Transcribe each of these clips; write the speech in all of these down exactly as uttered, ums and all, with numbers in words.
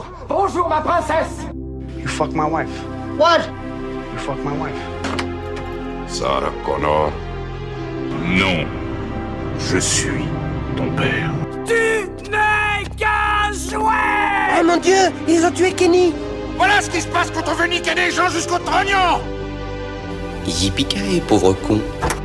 Bonjour. Bonjour, ma princesse. You fuck my wife. What? You fuck my wife. Sarah Connor. Non. Je suis ton père. Tu n'es qu'un jouet. Oh mon Dieu, ils ont tué Kenny. Voilà ce qui se passe quand on veut niquer des gens jusqu'au trognon. Yippee-ki-yay, pauvre con.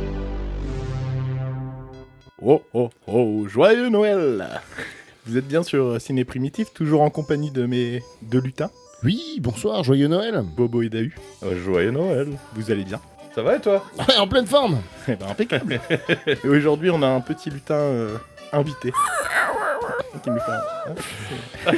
Oh oh oh, joyeux Noël. Vous êtes bien sur Ciné Primitif, toujours en compagnie de mes deux lutins. Oui, bonsoir, joyeux Noël. Bobo et Dahu. Oh, joyeux Noël. Vous allez bien? Ça va et toi? Ouais, en pleine forme. Eh ben impeccable. Et aujourd'hui on a un petit lutin euh, invité. Qui nous fait un...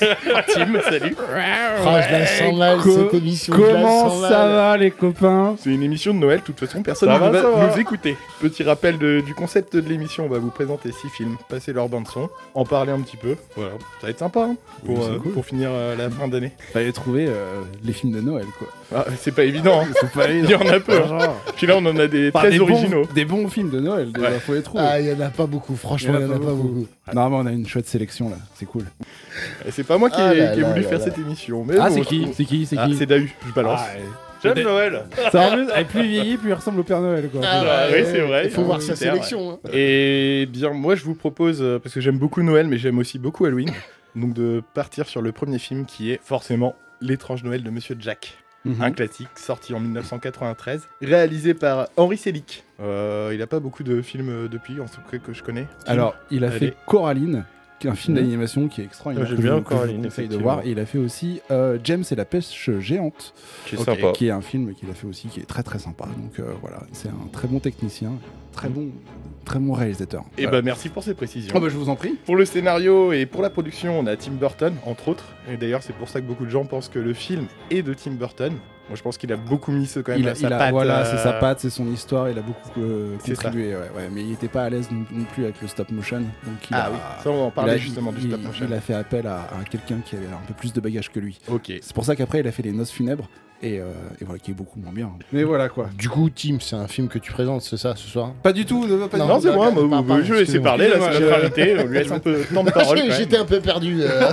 Tim, salut. Oh, je la sens mal, Co- cette émission. Comment je la sens ça mal. va les copains? C'est une émission de Noël, de toute façon personne Ça ne va, va, ça va. nous écouter. Petit rappel de- du concept de l'émission, on va vous présenter six films, passer leur bande son, en parler un petit peu. Voilà, ça va être sympa hein, pour, Oui, c'est euh, cool. pour finir euh, la fin d'année. Fallait trouver euh, les films de Noël quoi. Ah, c'est pas évident, hein. C'est pas Il y en a peu. hein. Genre, Puis là on en a des enfin, très des originaux. Bons, des bons films de Noël, déjà, Ouais. faut les trouver. Ah, il y en a pas beaucoup, franchement, il y en a pas beaucoup. Non mais on a une chouette sélection là, c'est cool. Et c'est pas moi qui ai, Ah là qui ai là voulu là faire là. cette émission. Mais Ah bon, c'est je qui? trouve- C'est qui? C'est Ah, qui? c'est Dahu, je balance. Ah, J'aime ouais. Noël. Ça en plus, et plus il vieillit, plus il ressemble au Père Noël quoi. Ah, Ah, ouais, oui, c'est vrai. Il faut voir Ah, sa c'est vrai. sélection. hein. Et bien, moi, je vous propose, euh, parce que j'aime beaucoup Noël, mais j'aime aussi beaucoup Halloween, donc de partir sur le premier film qui est forcément L'étrange Noël de Monsieur Jack. Mhm. Un classique sorti en mille neuf cent quatre-vingt-treize, réalisé par Henry Selick. Euh, il a pas beaucoup de films euh, depuis, en tout cas que je connais. Alors, il a Allez. fait Coraline, qui est un film Mhm. d'animation qui est extraordinaire. Ah, j'ai que bien je- que je vous Coraline, conseille de effectivement. voir. Et il a fait aussi euh, James et la pêche géante, Qui est Ok, sympa. qui est un film qu'il a fait aussi qui est très très sympa. Donc euh, voilà, c'est un très bon technicien, très bon, très bon réalisateur. Et Voilà. bah merci pour ces précisions. Oh bah, je vous en prie. Pour le scénario et pour la production, on a Tim Burton, entre autres. Et d'ailleurs, c'est pour ça que beaucoup de gens pensent que le film est de Tim Burton. Moi, je pense qu'il a beaucoup mis ce quand même Il à a, sa il a- patte. voilà, euh, c'est sa patte, c'est son histoire, il a beaucoup euh, C'est ça. contribué, ouais, ouais, mais il était pas à l'aise non, non plus avec le stop motion. Donc il Ah a, oui, ça on en il parlait a- justement il- du stop il- motion. il a fait appel à, à quelqu'un qui avait un peu plus de bagages que lui. Ok. C'est pour ça qu'après il a fait les noces funèbres et, euh, et voilà qui est beaucoup moins bien. Mais voilà quoi. Du coup, Tim, c'est un film que tu présentes, c'est ça, ce soir? Pas du tout, ne pas Non, Non, c'est moi, d'accord, moi, pardon, je vais laisser excusez-moi. parler, là, c'est Excusez-moi, notre je- invité, on lui laisse un peu de temps de parole. quand même. J'étais un peu perdu. euh.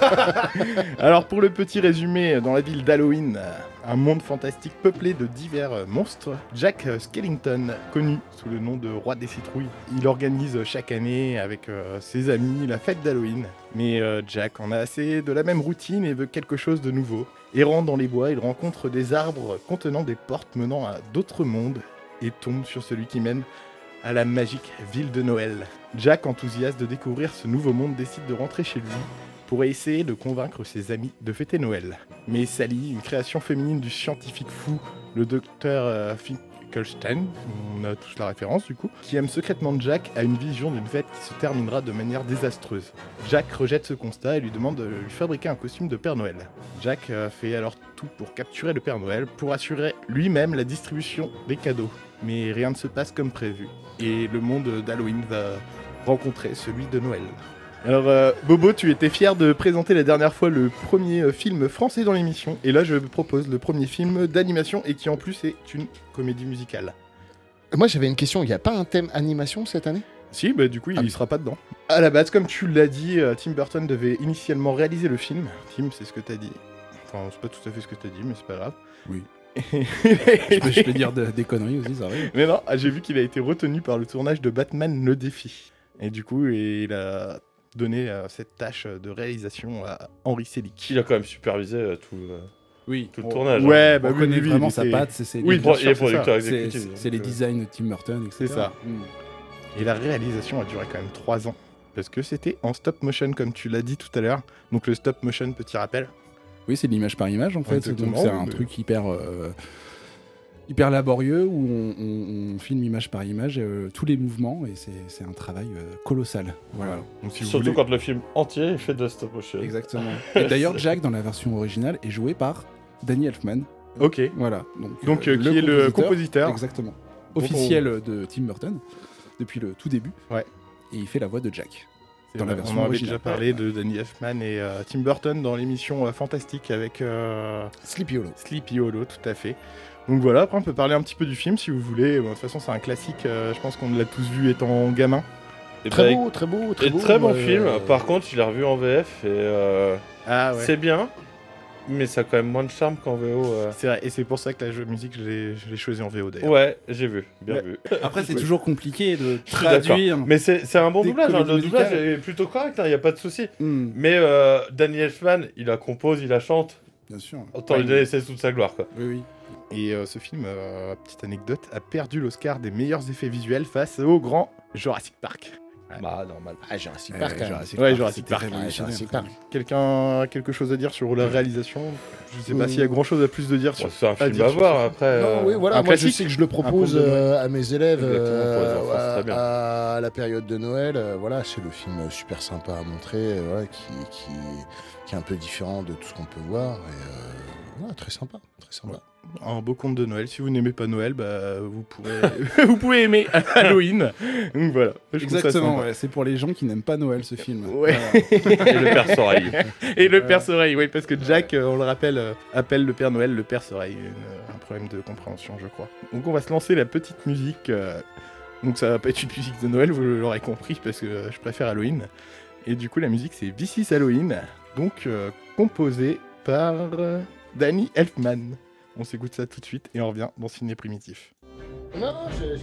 Alors, pour le petit résumé, dans la ville d'Halloween, euh, un monde fantastique peuplé de divers euh, monstres, Jack euh, Skellington, connu sous le nom de Roi des Citrouilles, il organise euh, chaque année avec euh, ses amis la fête d'Halloween. Mais euh, Jack en a assez de la même routine et veut quelque chose de nouveau. Errant dans les bois, il rencontre des arbres contenant des portes menant à d'autres mondes et tombe sur celui qui mène à la magique ville de Noël. Jack, enthousiaste de découvrir ce nouveau monde, décide de rentrer chez lui pour essayer de convaincre ses amis de fêter Noël. Mais Sally, une création féminine du scientifique fou, le docteur euh, Finkelstein, on a tous la référence du coup, qui aime secrètement Jack, a une vision d'une fête qui se terminera de manière désastreuse. Jack rejette ce constat et lui demande de lui fabriquer un costume de Père Noël. Jack euh, fait alors tout pour capturer le Père Noël, pour assurer lui-même la distribution des cadeaux. Mais rien ne se passe comme prévu, et le monde d'Halloween va rencontrer celui de Noël. Alors euh, Bobo, tu étais fier de présenter la dernière fois le premier euh, film français dans l'émission, et là je propose le premier film d'animation et qui en plus est une comédie musicale. Moi, j'avais une question. Il n'y a pas un thème animation cette année? Si, bah du coup il Ah. y sera pas dedans. À la base, comme tu l'as dit, euh, Tim Burton devait initialement réaliser le film. Tim, c'est ce que t'as dit. Enfin, c'est pas tout à fait ce que t'as dit, mais c'est pas grave. Oui. Je peux, je peux dire de- des conneries aussi, ça arrive. Mais non, ah, j'ai vu qu'il a été retenu par le tournage de Batman le défi. Et du coup, il a donné euh, cette tâche de réalisation à Henry Selick. Il a quand même supervisé euh, tout, euh, Oui. tout le On- tournage. Ouais, hein. bah on oui, connaît oui, oui, vraiment mais sa c'est- patte, c'est, c'est, Oui, les- bien Il sûr, est c'est producteur c'est, exécutif. c'est les donc, euh, designs de Tim Burton, et cetera. C'est ça. Mm. Et la réalisation a duré quand même trois ans. Parce que c'était en stop motion, comme tu l'as dit tout à l'heure. Donc le stop motion, petit rappel. Oui, c'est de l'image par image en fait. Exactement, Donc c'est un mais- truc hyper, euh, hyper laborieux où on, on- on filme image par image euh, tous les mouvements et c'est, c'est un travail euh, colossal. Voilà. Donc si vous Surtout voulez... quand le film entier est fait de stop motion. Exactement. Et d'ailleurs, Jack dans la version originale est joué par Danny Elfman. Ok. Voilà. Donc, Donc euh, qui est le compositeur. Exactement. Donc, Officiel de Tim Burton depuis le tout début. Ouais. Et il fait la voix de Jack. C'est dans la vrai, version on en avait originale. déjà parlé de Danny Elfman et euh, Tim Burton dans l'émission euh, Fantastique avec euh, Sleepy Hollow. Sleepy Hollow, tout à fait. Donc voilà, après on peut parler un petit peu du film si vous voulez. Bon, de toute façon c'est un classique, euh, je pense qu'on l'a tous vu étant gamin. Et Très bah, beau, très beau, très Et beau. très bon euh, film. Par contre, je l'ai revu en V F et euh, Ah ouais. c'est bien, mais ça a quand même moins de charme qu'en V O. euh. C'est vrai, et c'est pour ça que la jeu musique, je l'ai, je l'ai choisi en V O d'ailleurs. Ouais, j'ai vu, bien Ouais. vu. Après, c'est toujours compliqué de Je suis d'accord. traduire. Mais c'est c'est un bon des doublage, hein. Le comédies doublage musicales. est plutôt correct, il n'y a pas de souci. Hmm, Mais euh, Danny Elfman, il la compose, il la chante. bien sûr. Autant Ouais, lui il- laisser toute sa gloire, quoi. Oui, oui. Et euh, ce film, euh, petite anecdote, a perdu l'Oscar des meilleurs effets visuels face au grand Jurassic Park. Bah, normal. Ah, Jurassic Euh, Park, quand même. Jurassic Ouais, Park, Jurassic c'était Park. Ouais, révolutionnaire. Jurassic Park. Quelqu'un a quelque chose à dire sur la réalisation? Je sais pas Euh, s'il y a grand chose à plus de dire Bon, sur. c'est un à film dire à sur voir, ce- après. Non, euh, oui, voilà, un moi je classique. sais que je le propose Un conte de Noël. euh, à mes élèves Exactement, pour les euh, enfants, c'est très bien. à, à la période de Noël. euh, voilà, c'est le film super sympa à montrer, euh, voilà, qui, qui, qui est un peu différent de tout ce qu'on peut voir. Et, euh, voilà, très sympa, très sympa. Un beau conte de Noël. Si vous n'aimez pas Noël, bah, vous, pourrez... vous pouvez aimer Halloween. Donc voilà. Je trouve ça Exactement, sympa. ouais, c'est pour les gens qui n'aiment pas Noël ce film. Ouais. Voilà. Et le Père Soreille. Et le Père Soreille, oui, parce que Jack, euh, on le rappelle, euh, appelle le Père Noël le Père Soreille. Une, euh, un problème de compréhension, je crois. Donc on va se lancer la petite musique. euh, Donc ça va pas être une musique de Noël, vous l'aurez compris, parce que euh, je préfère Halloween. Et du coup, la musique, c'est This is Halloween, donc euh, composée par euh, Danny Elfman. On s'écoute ça tout de suite et on revient dans Ciné Primitif. Non, non, j'ai.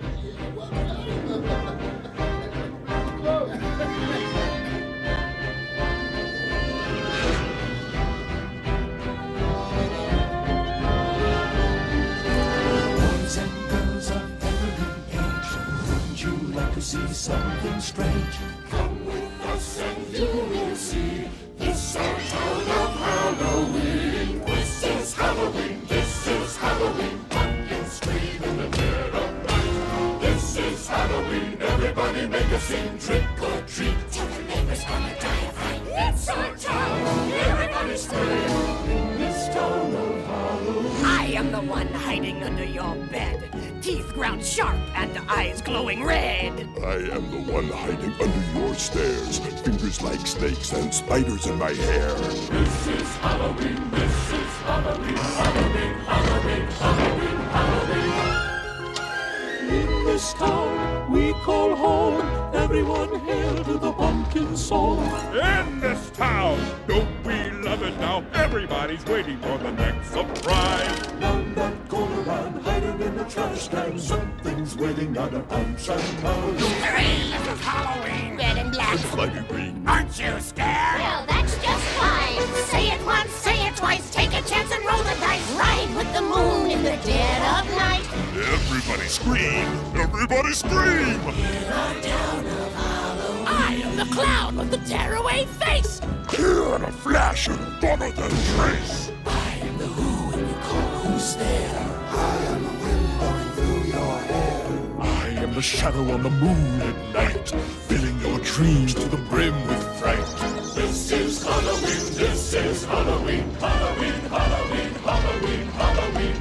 Boys and girls of every age, wouldn't you like to see something strange? Come with us and you will see. This our town of Halloween. This is Halloween. This is Halloween. Pumpkins scream in the dead of night. This is Halloween. Everybody make a scene. Trick or treat. Tell the neighbors gonna die of fright. It's our town. Everybody scream in this town of Halloween. I am the one hiding under your bed, teeth ground sharp and eyes glowing red. I am the one hiding under your stairs, fingers like snakes and spiders in my hair. This is Halloween. This is Halloween. Halloween. Halloween. Halloween. Halloween. In this town we call home. Everyone hail to the pumpkin song. In this town, don't we love it now? Everybody's waiting for the next surprise. Round that corner and hiding in the trash can. Something's waiting on a punch and pound. Hooray, this is Halloween. Red and black. Slimy green. Aren't you scared? Well, that's just fine. Say it once, say it twice. Take a chance and roll the dice. Ride with the moon in the dead of night. Everybody scream! Everybody scream! I am the clown with the tearaway face. Here in a flash and funner than trace. I am the who and you call who's there. I am the wind blowing through your hair. I am the shadow on the moon at night, filling your dreams to the brim with fright. This is Halloween. This is Halloween. Halloween. Halloween. Halloween. Halloween.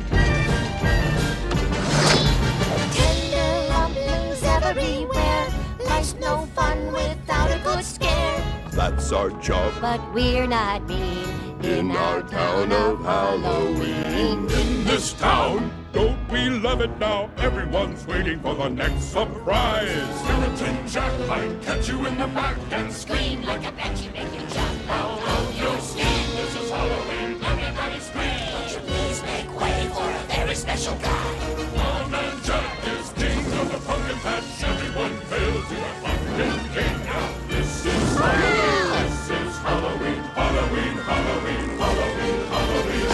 Tender rumblings everywhere. Life's no fun without a good scare. That's our job But we're not mean in our town of Halloween. in this town. Don't we love it now? Everyone's waiting for the next surprise. Skeleton Jack might catch you in the back and Scream like a banshee, make you jump out of your skin. this is Halloween. Everybody scream. Won't you please make way for a very special guy? Old Man Jack is king of the pumpkin patch. Everyone hail to the pumpkin king. Now this is Halloween. This is Halloween. Halloween. Halloween. Halloween. Halloween.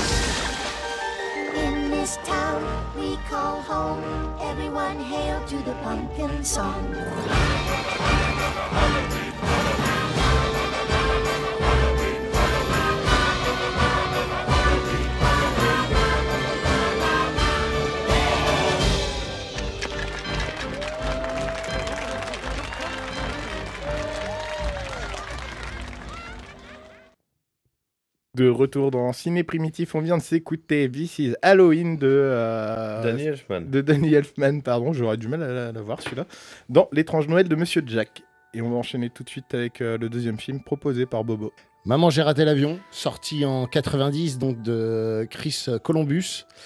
In this town we call home, everyone hail to the pumpkin song. De retour dans Ciné Primitif, on vient de s'écouter This is Halloween de, euh, Danny Elfman. de Danny Elfman, pardon, j'aurais du mal à la, la voir celui-là, dans L'étrange Noël de Monsieur Jack. Et on va enchaîner tout de suite avec euh, le deuxième film proposé par Bobo. Maman, j'ai raté l'avion, sorti en quatre-vingt-dix, donc de Chris Columbus.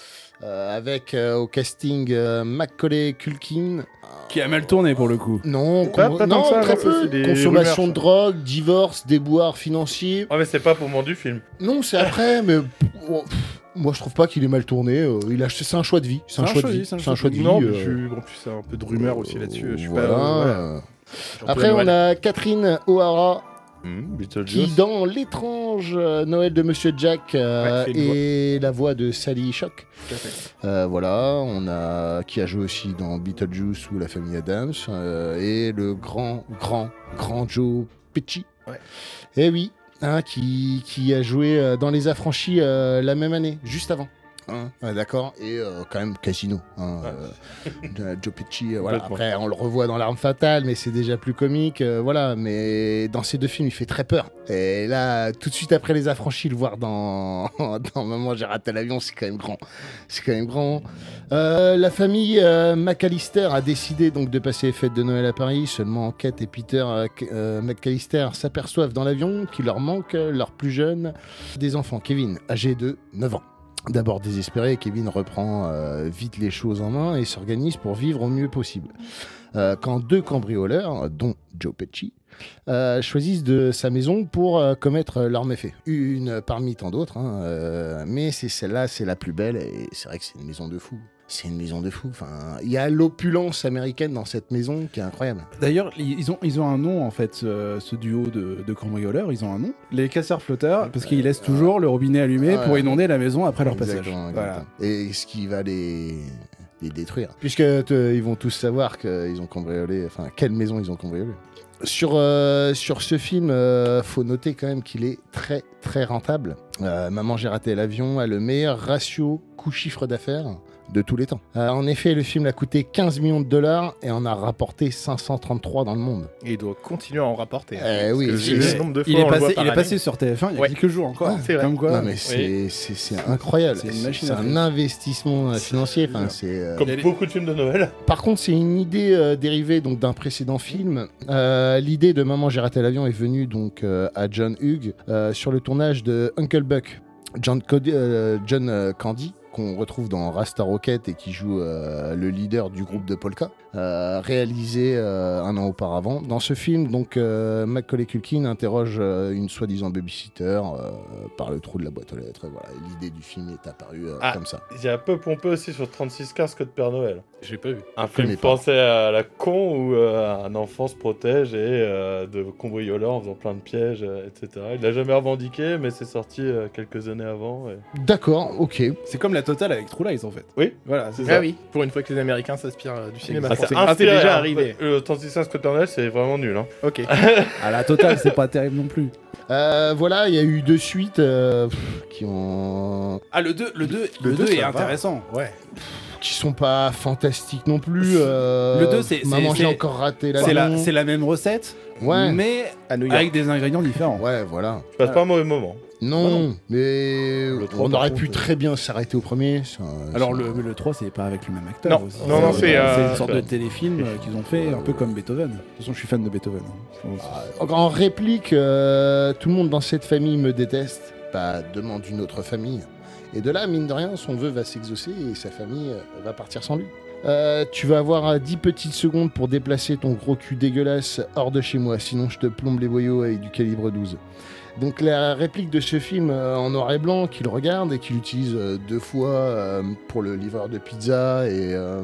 euh, avec euh, au casting euh, Macaulay Culkin. Qui a mal tourné pour le coup. Non, Pas- con- pas non tant que ça, très non, peu. c'est des Consommation rumeurs, de drogue, divorce, déboires financiers. Ouais, mais c'est pas pour moment du film. Non, c'est après, mais pff, oh, pff, moi je trouve pas qu'il est mal tourné. euh, il a, c'est un choix de vie. C'est un, choix de vie. C'est un choix de vie. Non, mais euh, je suis- en plus, c'est un peu de rumeur aussi là-dessus. Je suis voilà. pas. euh, voilà. euh. Jean-Pierre Après, on Noël. a Catherine O'Hara Mmh, qui, Beetlejuice. dans l'étrange euh, Noël de Monsieur Jack, euh, Ouais, c'est une voix. et la voix de Sally Shock. Tout à fait. Euh, voilà, on a qui a joué aussi dans Beetlejuice ou La Famille Adams, euh, et le grand, grand, grand Joe Pesci. Ouais. Et oui, hein, qui, qui a joué euh, dans Les Affranchis euh, la même année, juste avant. Hein, ouais, d'accord, et euh, quand même Casino. Hein, Ouais. euh, Joe Pesci, euh, voilà. Complètement. Après, on le revoit dans L'Arme Fatale, mais c'est déjà plus comique. euh, voilà, mais dans ces deux films, il fait très peur. Et là, tout de suite après Les Affranchis, le voir dans, dans Maman, j'ai raté l'avion, c'est quand même grand. C'est quand même grand. Euh, la famille euh, McAllister a décidé donc de passer les fêtes de Noël à Paris. Seulement Kate et Peter euh, euh, McAllister s'aperçoivent dans l'avion qu'il leur manque euh, leur plus jeune des enfants, Kevin, âgé de neuf ans. D'abord désespéré, Kevin reprend euh, vite les choses en main et s'organise pour vivre au mieux possible. Euh, quand deux cambrioleurs, dont Joe Pesci, euh, choisissent de sa maison pour euh, commettre leurs méfaits. Une parmi tant d'autres, hein, euh, mais c'est celle-là, c'est la plus belle, et c'est vrai que c'est une maison de fou. C'est une maison de fou. Enfin, il y a l'opulence américaine dans cette maison qui est incroyable. D'ailleurs, ils ont, ils ont un nom en fait, ce, ce duo de, de cambrioleurs, ils ont un nom. Les casseurs flotteurs, parce qu'ils laissent toujours le robinet allumé Ouais. pour inonder la maison après leur passage. Exactement, Voilà. exactement. Et ce qui va les, les détruire. Puisque te- ils vont tous savoir qu'ils ont cambriolé, enfin, quelle maison ils ont cambriolé. Sur, euh, sur ce film, euh, faut noter quand même qu'il est très très rentable. Euh, Maman, j'ai raté l'avion a le meilleur ratio coût-chiffre d'affaires de tous les temps. Euh, en effet, le film a coûté quinze millions de dollars et en a rapporté cinq cent trente-trois dans le monde. Et il doit continuer à en rapporter. hein, Eh parce oui, que c'est- j'ai c'est- le nombre de fois Il est, on le voit passé, par il est année. passé sur T F un il y a Ouais. quelques jours encore. Ah, c'est vrai. Comme quoi. non mais c'est c'est- c'est incroyable. C'est une C'est machine c'est à un fric. investissement euh, financier. Enfin, c'est euh, Comme Il y a les- beaucoup de films de Noël. Par contre, c'est une idée euh, dérivée donc d'un précédent film. Euh, L'idée de Maman, j'ai raté l'avion est venue donc euh, à John Hughes euh, sur le tournage de Uncle Buck. John, Cody- euh, John euh, Candy, qu'on retrouve dans Rasta Rocket et qui joue euh, le leader du groupe de Polka, euh, réalisé euh, un an auparavant. Dans ce film, donc euh, Macaulay Culkin interroge euh, une soi-disant babysitter euh, par le trou de la boîte aux lettres. Et voilà, l'idée du film est apparue euh, Ah. comme ça. Il y a un peu pompeux aussi sur trente-six quinze Code Père Noël. J'ai pas vu. Un connais film pas. français à la con où euh, un enfant se protège et euh, de cambrioleurs en faisant plein de pièges, euh, et cetera. Il l'a jamais revendiqué, mais c'est sorti euh, quelques années avant. et- D'accord, ok. C'est comme la totale avec True Lies en fait. Oui. Voilà, c'est Ah ça. oui, pour une fois que les Américains s'inspirent euh, du cinéma Ah, français. c'est Ah, c'est inspiré, déjà hein. arrivé. Le trente-six quinze Code Père Noël, c'est vraiment nul. Hein. Ok. À la totale, c'est pas terrible non plus. Euh, voilà, il y a eu deux suites euh, pff, qui ont Ah, le deux, le deux, Le le deux, deux est ça va. intéressant. Ouais. qui sont pas fantastiques non plus. euh, Le deux, c'est- Maman, c'est- j'ai c'est- encore raté la C'est la, c'est la même recette, Ouais. mais À New York. avec des ingrédients différents. Ouais, voilà. Je passe pas un mauvais moment. Non, mais Le trois, on par aurait contre, pu euh, très bien s'arrêter au premier. c'est un- Alors c'est le, un- le trois, c'est pas avec le même acteur. Non, aussi. non, non, c'est, euh, une sorte de c'est- téléfilm euh, qu'ils ont fait, un peu comme Beethoven. De toute façon, je suis fan de Beethoven. hein. En, en réplique, euh, tout le monde dans cette famille me déteste. Bah, demande une autre famille. Et de là, mine de rien, son vœu va s'exaucer et sa famille euh, va partir sans lui. Euh, tu vas avoir euh, dix petites secondes pour déplacer ton gros cul dégueulasse hors de chez moi, sinon je te plombe les boyaux avec du calibre douze. Donc la réplique de ce film euh, en noir et blanc qu'il regarde et qu'il utilise euh, deux fois euh, pour le livreur de pizza et euh,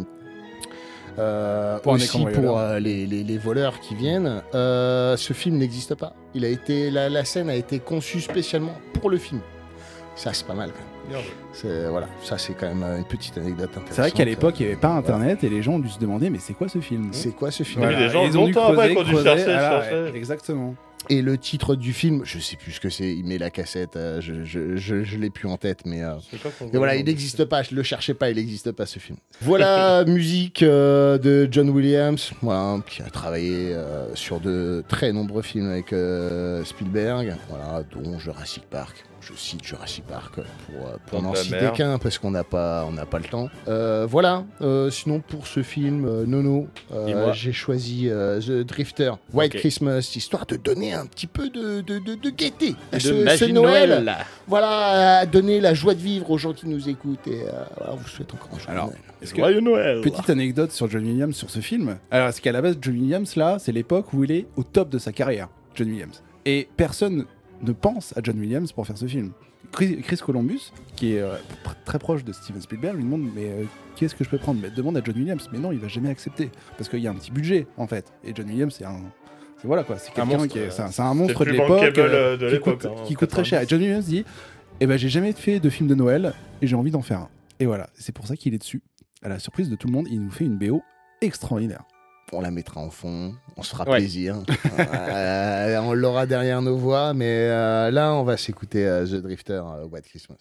euh, Pour un aussi écran pour voleur. euh, les, les- les voleurs qui viennent. Euh, ce film n'existe pas. Il a été, la, la scène a été conçue spécialement pour le film. Ça c'est pas mal quand même. C'est, voilà, ça c'est quand même une petite anecdote intéressante. C'est vrai qu'à l'époque, il n'y avait pas internet et les gens ont dû se demander mais c'est quoi ce film C'est quoi ce film Oui, les gens, ils ont dû longtemps après, creuser, qui ont dû creuser, chercher, voilà, chercher. ouais, exactement. Et le titre du film, je sais plus ce que c'est, il met la cassette, euh, je, je, je, je l'ai plus en tête, mais... euh, Je sais pas comment Et voilà, on il dit. n'existe pas, je le cherchais pas, il n'existe pas ce film. Voilà, musique euh, de John Williams, voilà, qui a travaillé euh, sur de très nombreux films avec euh, Spielberg, voilà, dont Jurassic Park. Je cite Jurassic Park pour, euh, pour Dans n'en ta citer mère. qu'un parce qu'on n'a pas, on n'a pas le temps. Euh, voilà, euh, sinon pour ce film, euh, Nono, euh, Et moi j'ai choisi euh, The Drifter, White Ok. Christmas, histoire de donner amener un petit peu de, de, de, de gaieté à de ce, magie ce de Noël. Noël. Voilà, à donner la joie de vivre aux gens qui nous écoutent. Et euh, voilà, on vous souhaite encore un joyeux Alors, Noël. est-ce que- Joyeux Noël. Petite anecdote sur John Williams sur ce film. Alors, c'est qu'à la base, John Williams, là, c'est l'époque où il est au top de sa carrière, John Williams. Et personne ne pense à John Williams pour faire ce film. Chris, Chris Columbus, qui est euh, pr- très proche de Steven Spielberg, lui demande mais euh, qu'est-ce que je peux prendre? Mais demande à John Williams. Mais non, il va jamais accepter parce qu'il y a un petit budget en fait. Et John Williams, c'est un, c'est voilà quoi, c'est Un quelqu'un monstre, qui est, euh, c'est un, c'est un monstre c'est de le plus l'époque bankable, euh, euh, de qui l'époque, coûte, hein, qui coûte très cher. Et John Williams dit eh ben j'ai jamais fait de film de Noël et j'ai envie d'en faire un. Et voilà, c'est pour ça qu'il est dessus. À la surprise de tout le monde, il nous fait une B O extraordinaire. On la mettra en fond, on se fera Ouais. plaisir. Euh, on l'aura derrière nos voix, mais euh, là, on va s'écouter euh, The Drifter, euh, White Christmas.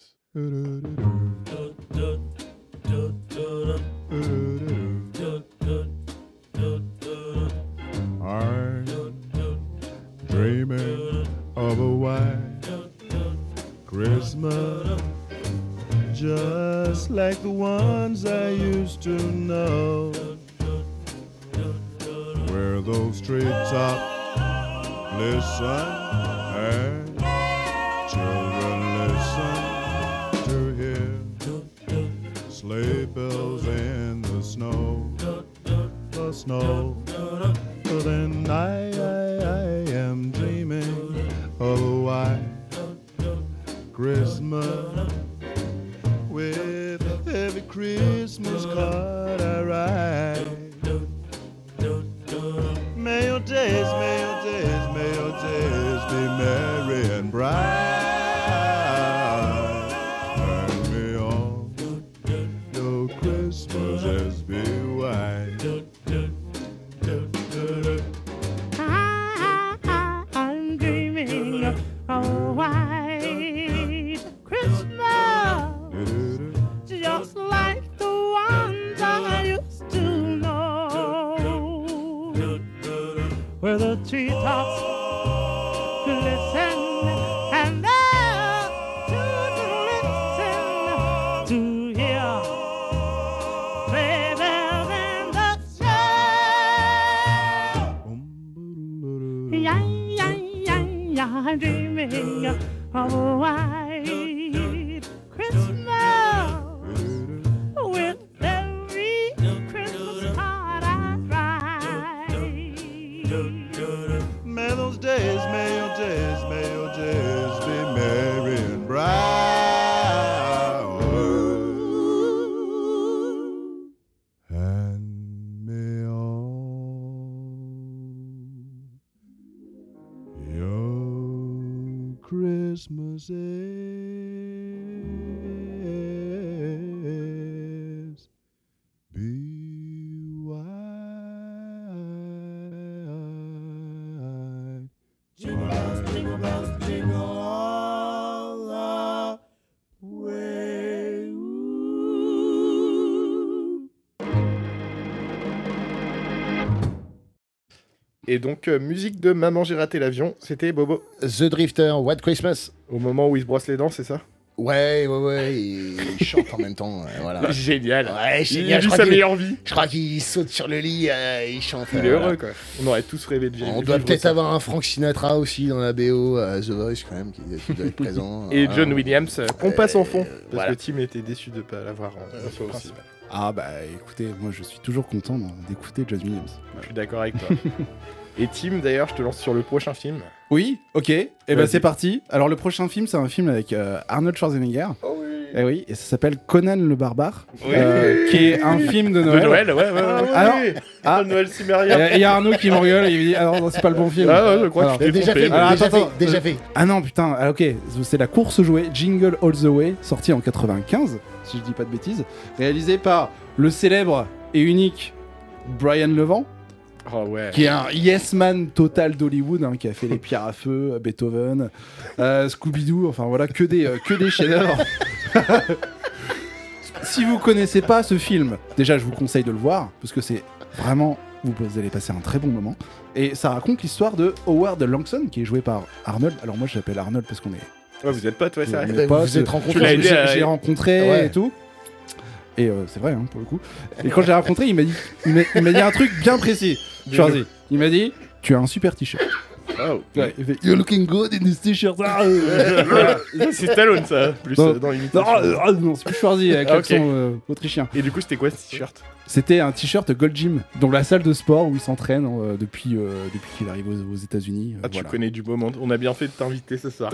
I'm dreaming of a white Christmas, just like the ones I used to know, where those treetops listen and children listen to hear sleigh bells in the snow, the snow. But then I, I, I am dreaming of a white Christmas, with every Christmas card I write. May your days, may your days, may your days be merry and bright, and may all your Christmases be white. I'm dreaming of a white Christmas, just like the ones I used to know, where the treetops glisten and the children listen to hear sleigh bells in the snow. Yeah, yeah, yeah, yeah, I'm dreaming of a white Christmas, with every Christmas card I write. May those days, may your days, may your days be merry and bright, and may all your Christmases be white. Jingle bells, jingle bells, jingle all the way. Ooh. Et donc, euh, musique de Maman, j'ai raté l'avion, c'était Bobo. The Drifter, White Christmas. Au moment où il se brosse les dents, c'est ça? Ouais, ouais, ouais, il il chante en même temps, euh, voilà. Génial. Ouais, Il génial. vit Je crois sa qu'il- meilleure vie. Je crois qu'il saute sur le lit, euh, il chante. Il euh, est voilà. heureux, quoi. On aurait tous rêvé de vivre On doit vivre peut-être ça. avoir un Frank Sinatra aussi dans la B O, euh, The Voice quand même, qui, qui doit être présent. Et Voilà. John Williams, euh, qu'on passe en fond. Euh, Parce voilà. que Tim était déçu de ne pas l'avoir en Euh, en toi aussi. principal. Ah bah écoutez, moi je suis toujours content d'en- d'écouter John Williams. Je suis d'accord avec toi. Et Tim, d'ailleurs, je te lance sur le prochain film. Oui, ok, et ben Vas-y. c'est parti. Alors le prochain film, c'est un film avec euh, Arnold Schwarzenegger. Oh oui. Et oui, et ça s'appelle Conan le Barbare, Oui. euh, qui est un film de De Noël. Noël, ouais, ouais, ouais. Ah, oui. Alors, Ah, ah, Noël il Cimérien. y a Arnaud qui m'engueule et il me dit ah non, non, c'est pas le bon film. Ah ouais, je crois Alors, que tu t'es Déjà trompé. fait, Alors, déjà attends, fait, attends, déjà euh, fait. Ah non putain, ah, ok, c'est la course jouée Jingle All the Way, sorti en quatre-vingt-quinze, si je dis pas de bêtises, réalisé par le célèbre et unique Brian Levant, Oh ouais. qui est un yes man total d'Hollywood, hein, qui a fait Les Pierres à Feu, Beethoven, euh, Scooby-Doo, enfin voilà, que des, euh, que des chefs-d'œuvre. Si vous connaissez pas ce film, déjà je vous conseille de le voir, parce que c'est vraiment, vous allez passer un très bon moment. Et ça raconte l'histoire de Howard Langson, qui est joué par Arnold. Alors moi je l'appelle Arnold parce qu'on est... Ouais, vous êtes potes, ouais, c'est on vrai. est ben, potes, vous vous êtes je- rencontrés. je Tu l'as l'ai- aidé à- J'ai rencontré Ouais. et tout. Et euh, c'est vrai, hein, pour le coup. Et quand je l'ai rencontré, il m'a dit, il m'a, il m'a dit un truc bien précis. Schwarzy. Il m'a dit, tu as un super t-shirt. Oh. Ouais, il fait You're looking good in this t-shirt. Ah, euh, Voilà. C'est Stallone, ça, plus Non. euh, dans l'imitation. non, euh, ah, non, c'est plus Schwarzy avec Ah, l'accent ok. euh, autrichien. Et du coup, c'était quoi ce t-shirt? C'était un t-shirt Gold Gym, donc la salle de sport où il s'entraîne euh, depuis, euh, depuis qu'il arrive aux, aux États-Unis. euh, Ah, tu voilà. connais du beau monde. On a bien fait de t'inviter ce soir.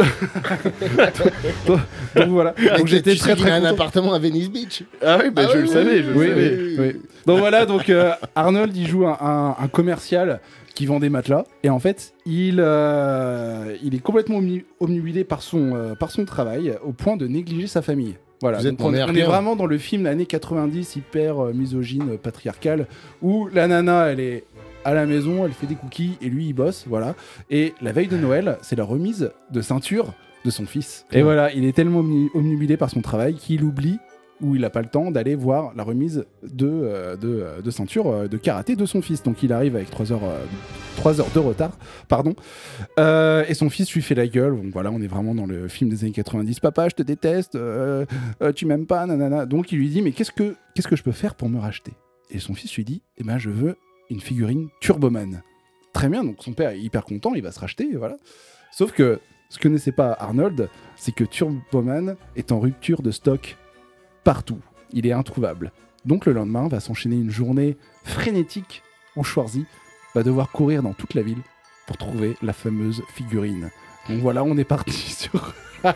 Donc voilà. Donc Donc j'étais tu sais très qu'il très a un content. appartement à Venice Beach. Ah oui, bah Ah je oui, le oui, savais, je le Oui, savais. oui, oui. Donc voilà, donc euh, Arnold il joue un, un- un commercial qui vend des matelas et en fait il, euh, il est complètement omni- omnubilé par son, euh, par son travail au point de négliger sa famille. Voilà, Vous êtes donc mon on, meilleur on est client. vraiment dans le film années quatre-vingt-dix hyper euh, misogyne, euh, patriarcal où la nana elle est à la maison, elle fait des cookies et lui il bosse, voilà. Et la veille de Noël, c'est la remise de ceinture de son fils. Et voilà, il est tellement omni- omnubilé par son travail qu'il oublie où il n'a pas le temps d'aller voir la remise de, euh, de, euh, de ceinture euh, de karaté de son fils. Donc il arrive avec trois heures, euh, trois heures de retard, pardon. Euh, et son fils lui fait la gueule. Donc voilà, on est vraiment dans le film des années quatre-vingt-dix. Papa, je te déteste, euh, euh, tu m'aimes pas, nanana. Donc il lui dit, mais qu'est-ce que, qu'est-ce que je peux faire pour me racheter? Et son fils lui dit, eh ben je veux une figurine Turboman. Très bien, donc son père est hyper content, il va se racheter, voilà. Sauf que ce que ne sait pas Arnold, c'est que Turboman est en rupture de stock partout. Il est introuvable. Donc le lendemain va s'enchaîner une journée frénétique où Schwarzy va devoir courir dans toute la ville pour trouver la fameuse figurine. Donc voilà, on est parti sur...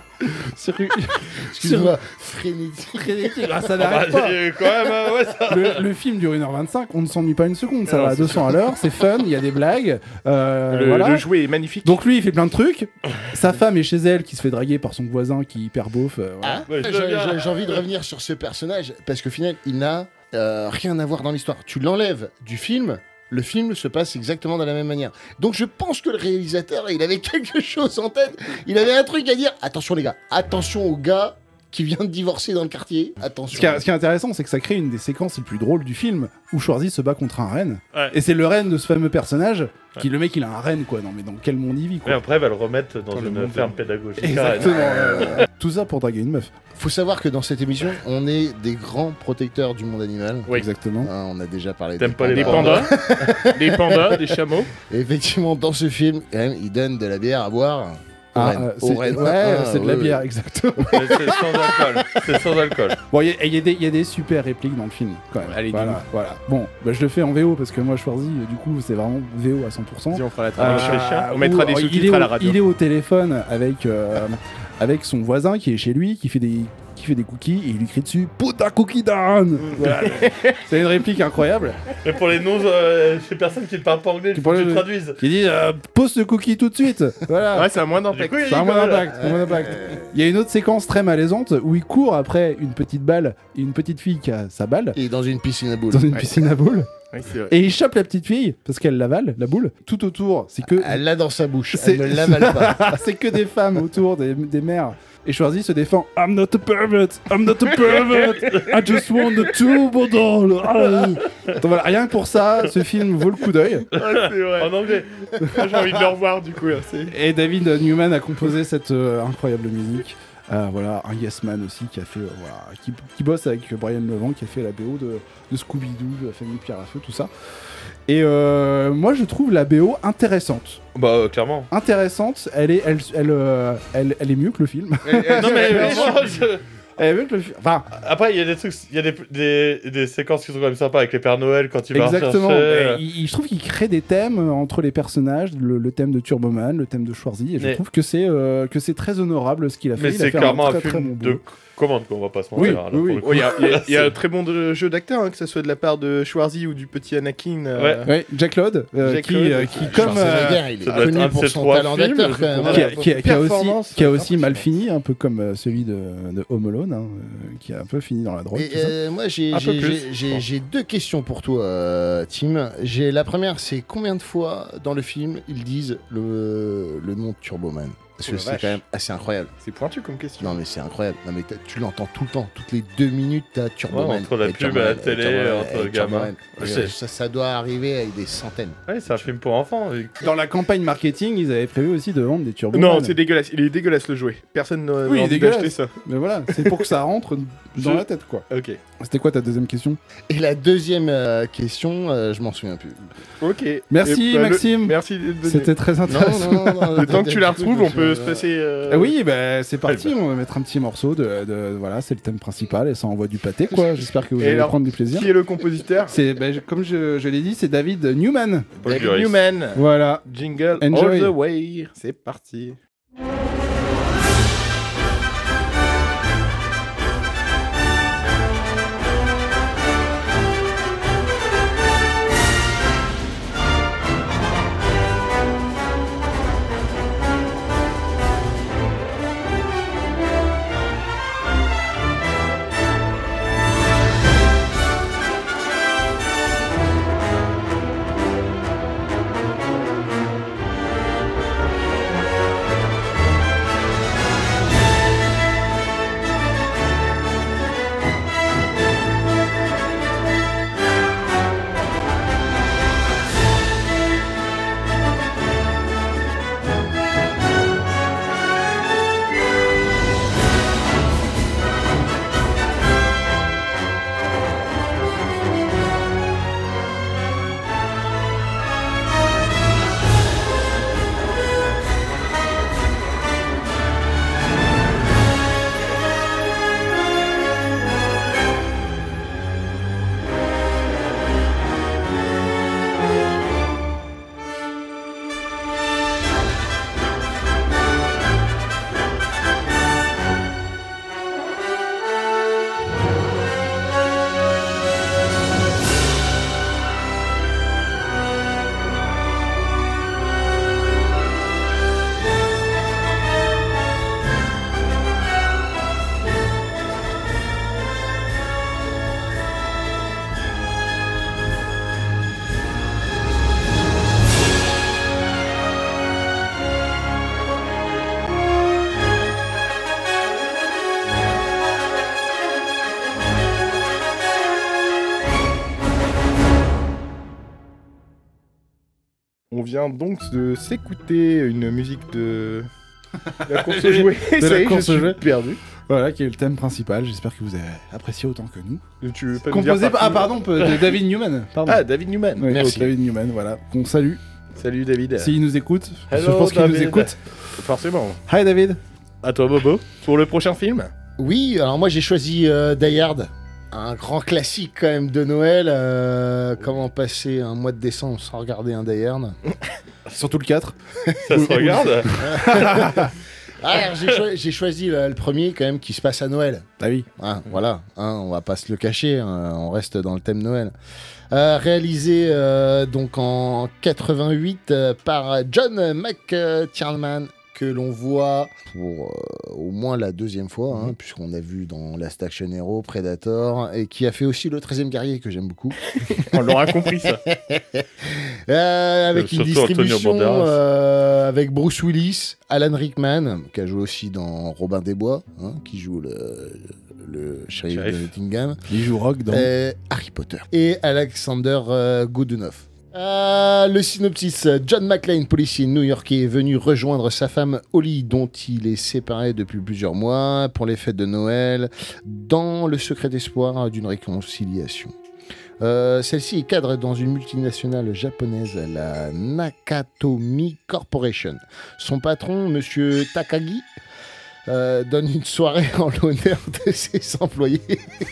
sur une- Excuse-moi, frénétique. Frénétique, ah, ça Ah n'arrête bah, pas. euh, quand même, hein, ouais, ça. Le, le film dure une heure vingt-cinq, on ne s'ennuie pas une seconde, ça Non, va à c'est deux cents à l'heure, c'est fun, il y a des blagues. euh, Le, voilà. le jouet est magnifique. Donc lui, il fait plein de trucs. Sa femme est chez elle, qui se fait draguer par son voisin qui est hyper beauf. euh, voilà. Ah, Ouais, je j'ai- veux bien. j'ai j'ai envie de revenir sur ce personnage parce qu'au final, il n'a euh, rien à voir dans l'histoire. Tu l'enlèves du film, le film se passe exactement de la même manière. Donc je pense que le réalisateur, il avait quelque chose en tête. Il avait un truc à dire. Attention les gars, attention au gars qui vient de divorcer dans le quartier. Ce Attention. qui, est, ce qui est intéressant, c'est que ça crée une des séquences les plus drôles du film, où Schwarzy se bat contre un renne. Ouais. Et c'est le renne de ce fameux personnage, qui le mec, il a un renne, quoi. Non, mais dans quel monde il vit, Mais quoi. après, elle va le remettre dans Dans le une monde ferme de- pédagogique. Exactement. euh, Tout ça pour draguer une meuf. Faut savoir que dans cette émission, on est des grands protecteurs du monde animal. Oui. Exactement. Hein, on a déjà parlé T'aimes des pas les Des pandas. pandas, des pandas, des chameaux. Et effectivement, dans ce film, quand même, il donne de la bière à boire. Au Ah, renne. euh, Au c'est renne. ouais, Ah, c'est de oui, la oui. bière, exactement. Mais c'est sans alcool. C'est sans alcool. Bon, il y, a- il y a des- il y a des super répliques dans le film, quand même. Allez, voilà, dis-nous. voilà. Bon, bah, je le fais en V O, parce que moi, Schwarzy, euh, du coup, c'est vraiment V O à cent pour cent. Si on fera la Euh, traduction. on mettra des où, euh, il est sous-titres au- à la radio. Il est au téléphone avec, euh, avec son voisin qui est chez lui, qui fait des, qui fait des cookies, et il lui crie dessus « Put a cookie down !» Voilà. C'est une réplique incroyable. Mais pour les noms, euh, chez personne qui ne parle pas anglais, Qui il faut que parle- tu traduises. Qui dit euh, Pose ce cookie tout de suite !» Voilà. Ouais, c'est un moins d'impact. Du coup, il Ça a un dit, moins voilà. d'impact, un moins d'impact. Il y a une autre séquence très malaisante où il court après une petite balle et une petite fille qui a sa balle Et dans une piscine à boules. dans une Ouais. piscine à boules. Oui, c'est vrai. Et il chope la petite fille parce qu'elle l'avale, la boule. Tout autour, c'est que Elle l'a dans sa bouche. C'est- Elle ne l'avale pas. c'est que des femmes autour, des, des mères. Et Schwarzy se défend. I'm not a pervert, I'm not a pervert, I just want the turbo doll. Ah. Donc voilà, rien que pour ça, ce film vaut le coup d'œil. Ouais, c'est vrai. En anglais. Moi, j'ai envie de le revoir du coup. là, c'est- Et David Newman a composé cette euh, incroyable musique. Euh, voilà, un Yes Man aussi qui a fait, euh, voilà, qui, qui bosse avec Brian Levent, qui a fait la B O de, de Scooby-Doo, de la famille Pierre à Feu, tout ça. Et euh, moi, je trouve la B O intéressante. Bah, euh, clairement. Intéressante, elle est, elle, elle, euh, elle, elle est mieux que le film. Non, mais vraiment, je- Elle est mieux que le film. Enfin, Après, il y a des trucs, il y a des, des, des séquences qui sont quand même sympas avec les Pères Noël quand il va exactement. rechercher. Et euh, il- il- je trouve qu'il crée des thèmes euh, entre les personnages, le, le thème de Turboman, le thème de Schwarzy, et je Mais- trouve que c'est euh, que c'est très honorable ce qu'il a fait. Mais Il a c'est fait clairement un un très, très film bon de boulot. commande, quoi, on va pas se Oui, mentir. là, oui, pour oui. le coup. Ouais, Il y a, il y a- il y a un C'est- très bon de- jeu d'acteur, hein, que ce soit de la part de Schwarzy ou du petit Anakin. euh, Ouais, Jack Lloyd, euh, Jack qui, Lloyd. euh, qui comme euh, Schwarzenegger, il est ça doit être connu un de pour ses son trois talent films, d'acteur je quand même. pense. qui, a, Voilà. qui a- qui a aussi, Performance, qui a euh, aussi mal impressionnante. fini, un peu comme euh, celui de, de Home Alone, hein, euh, qui a un peu fini dans la drogue. Et tout ça. euh, moi, j'ai Un peu j'ai- plus, j'ai- je j'ai- pense. j'ai deux questions pour toi, euh, Tim. J'ai la première, c'est combien de fois dans le film ils disent le, le nom de Turboman? Parce Oh que la c'est vache. quand même assez incroyable. C'est pointu comme question. Non mais c'est incroyable. Non mais t'as- tu l'entends tout le temps, toutes les deux minutes t'as Turbo Ouais, Man. entre la et pub Turbo à la Man, et télé, Turbo Man, entre et le Turbo gamin. Man. Ouais, Et c'est- ça, ça doit arriver avec des centaines. Ouais, c'est un film pour enfants. et- Dans la campagne marketing, ils avaient prévu aussi de vendre des Turbo Non, Man. c'est dégueulasse. Il est dégueulasse le jouet. Personne n'a Oui, il est envie dégueulasse. d'acheter ça. Mais voilà, c'est pour que ça rentre dans Je- la tête, quoi. Ok. C'était quoi ta deuxième question? Et la deuxième euh, question, euh, je m'en souviens plus. Ok. Merci, Et, bah, le- Maxime. Merci d'être venu. C'était très intéressant. Non, non, non, Le temps que tu la du coup, retrouves, je me on peut se souviens- passer. euh, Ah oui, bah, c'est parti, Allez, bah. on va mettre un petit morceau de, de- voilà, c'est le thème principal et ça envoie du pâté, quoi. J'espère que vous Et allez alors, prendre du plaisir. Qui est le compositeur? C'est, bah, je- comme je, je l'ai dit, c'est David Newman. Paul David Duris. Newman. Voilà. Jingle Enjoy. all the way. C'est parti. On vient donc de s'écouter une musique de la course aux jouets. De Ça la y est, course je aux suis jouets. perdu. Voilà, qui est le thème principal. J'espère que vous avez apprécié autant que nous. Et Tu veux pas nous Composé dire par... par Ah, pardon, de David Newman. Pardon. Ah, David Newman. Oui, Merci. David Newman, voilà. Qu'on salue. Salut David. S'il nous écoute. Hello, je pense qu'il nous David. écoute. Forcément. Hi David. À toi Bobo. Pour le prochain film. Oui, alors moi j'ai choisi euh, Die Hard, un grand classique quand même de Noël. euh, comment passer un mois de décembre sans regarder un Die Hard. Surtout le quatre. Ça se regarde. Ah, alors, j'ai, choi- j'ai choisi le, le premier quand même qui se passe à Noël. Ah oui. Hein, voilà, hein, on va pas se le cacher, hein, on reste dans le thème Noël. Euh, réalisé euh, donc en quatre-vingt-huit euh, par John McTiernan, que l'on voit pour euh, au moins la deuxième fois, hein, puisqu'on a vu dans Last Action Hero, Predator, et qui a fait aussi le treizième guerrier que j'aime beaucoup. On l'aura compris ça. Euh, avec une Surtout Antonio distribution Banderas. euh, avec Bruce Willis, Alan Rickman, qui a joué aussi dans Robin des Bois, hein, qui joue le, le shérif, Shérif. de Nottingham, Il joue Rock dans. euh, Harry Potter, et Alexander euh, Godunov. Euh, le synopsis, John McClane, policier new-yorkais, est venu rejoindre sa femme Holly, dont il est séparé depuis plusieurs mois, pour les fêtes de Noël, dans le secret espoir d'une réconciliation. Euh, celle-ci est cadre dans une multinationale japonaise, la Nakatomi Corporation. Son patron, Monsieur Takagi, euh, donne une soirée en l'honneur de ses employés.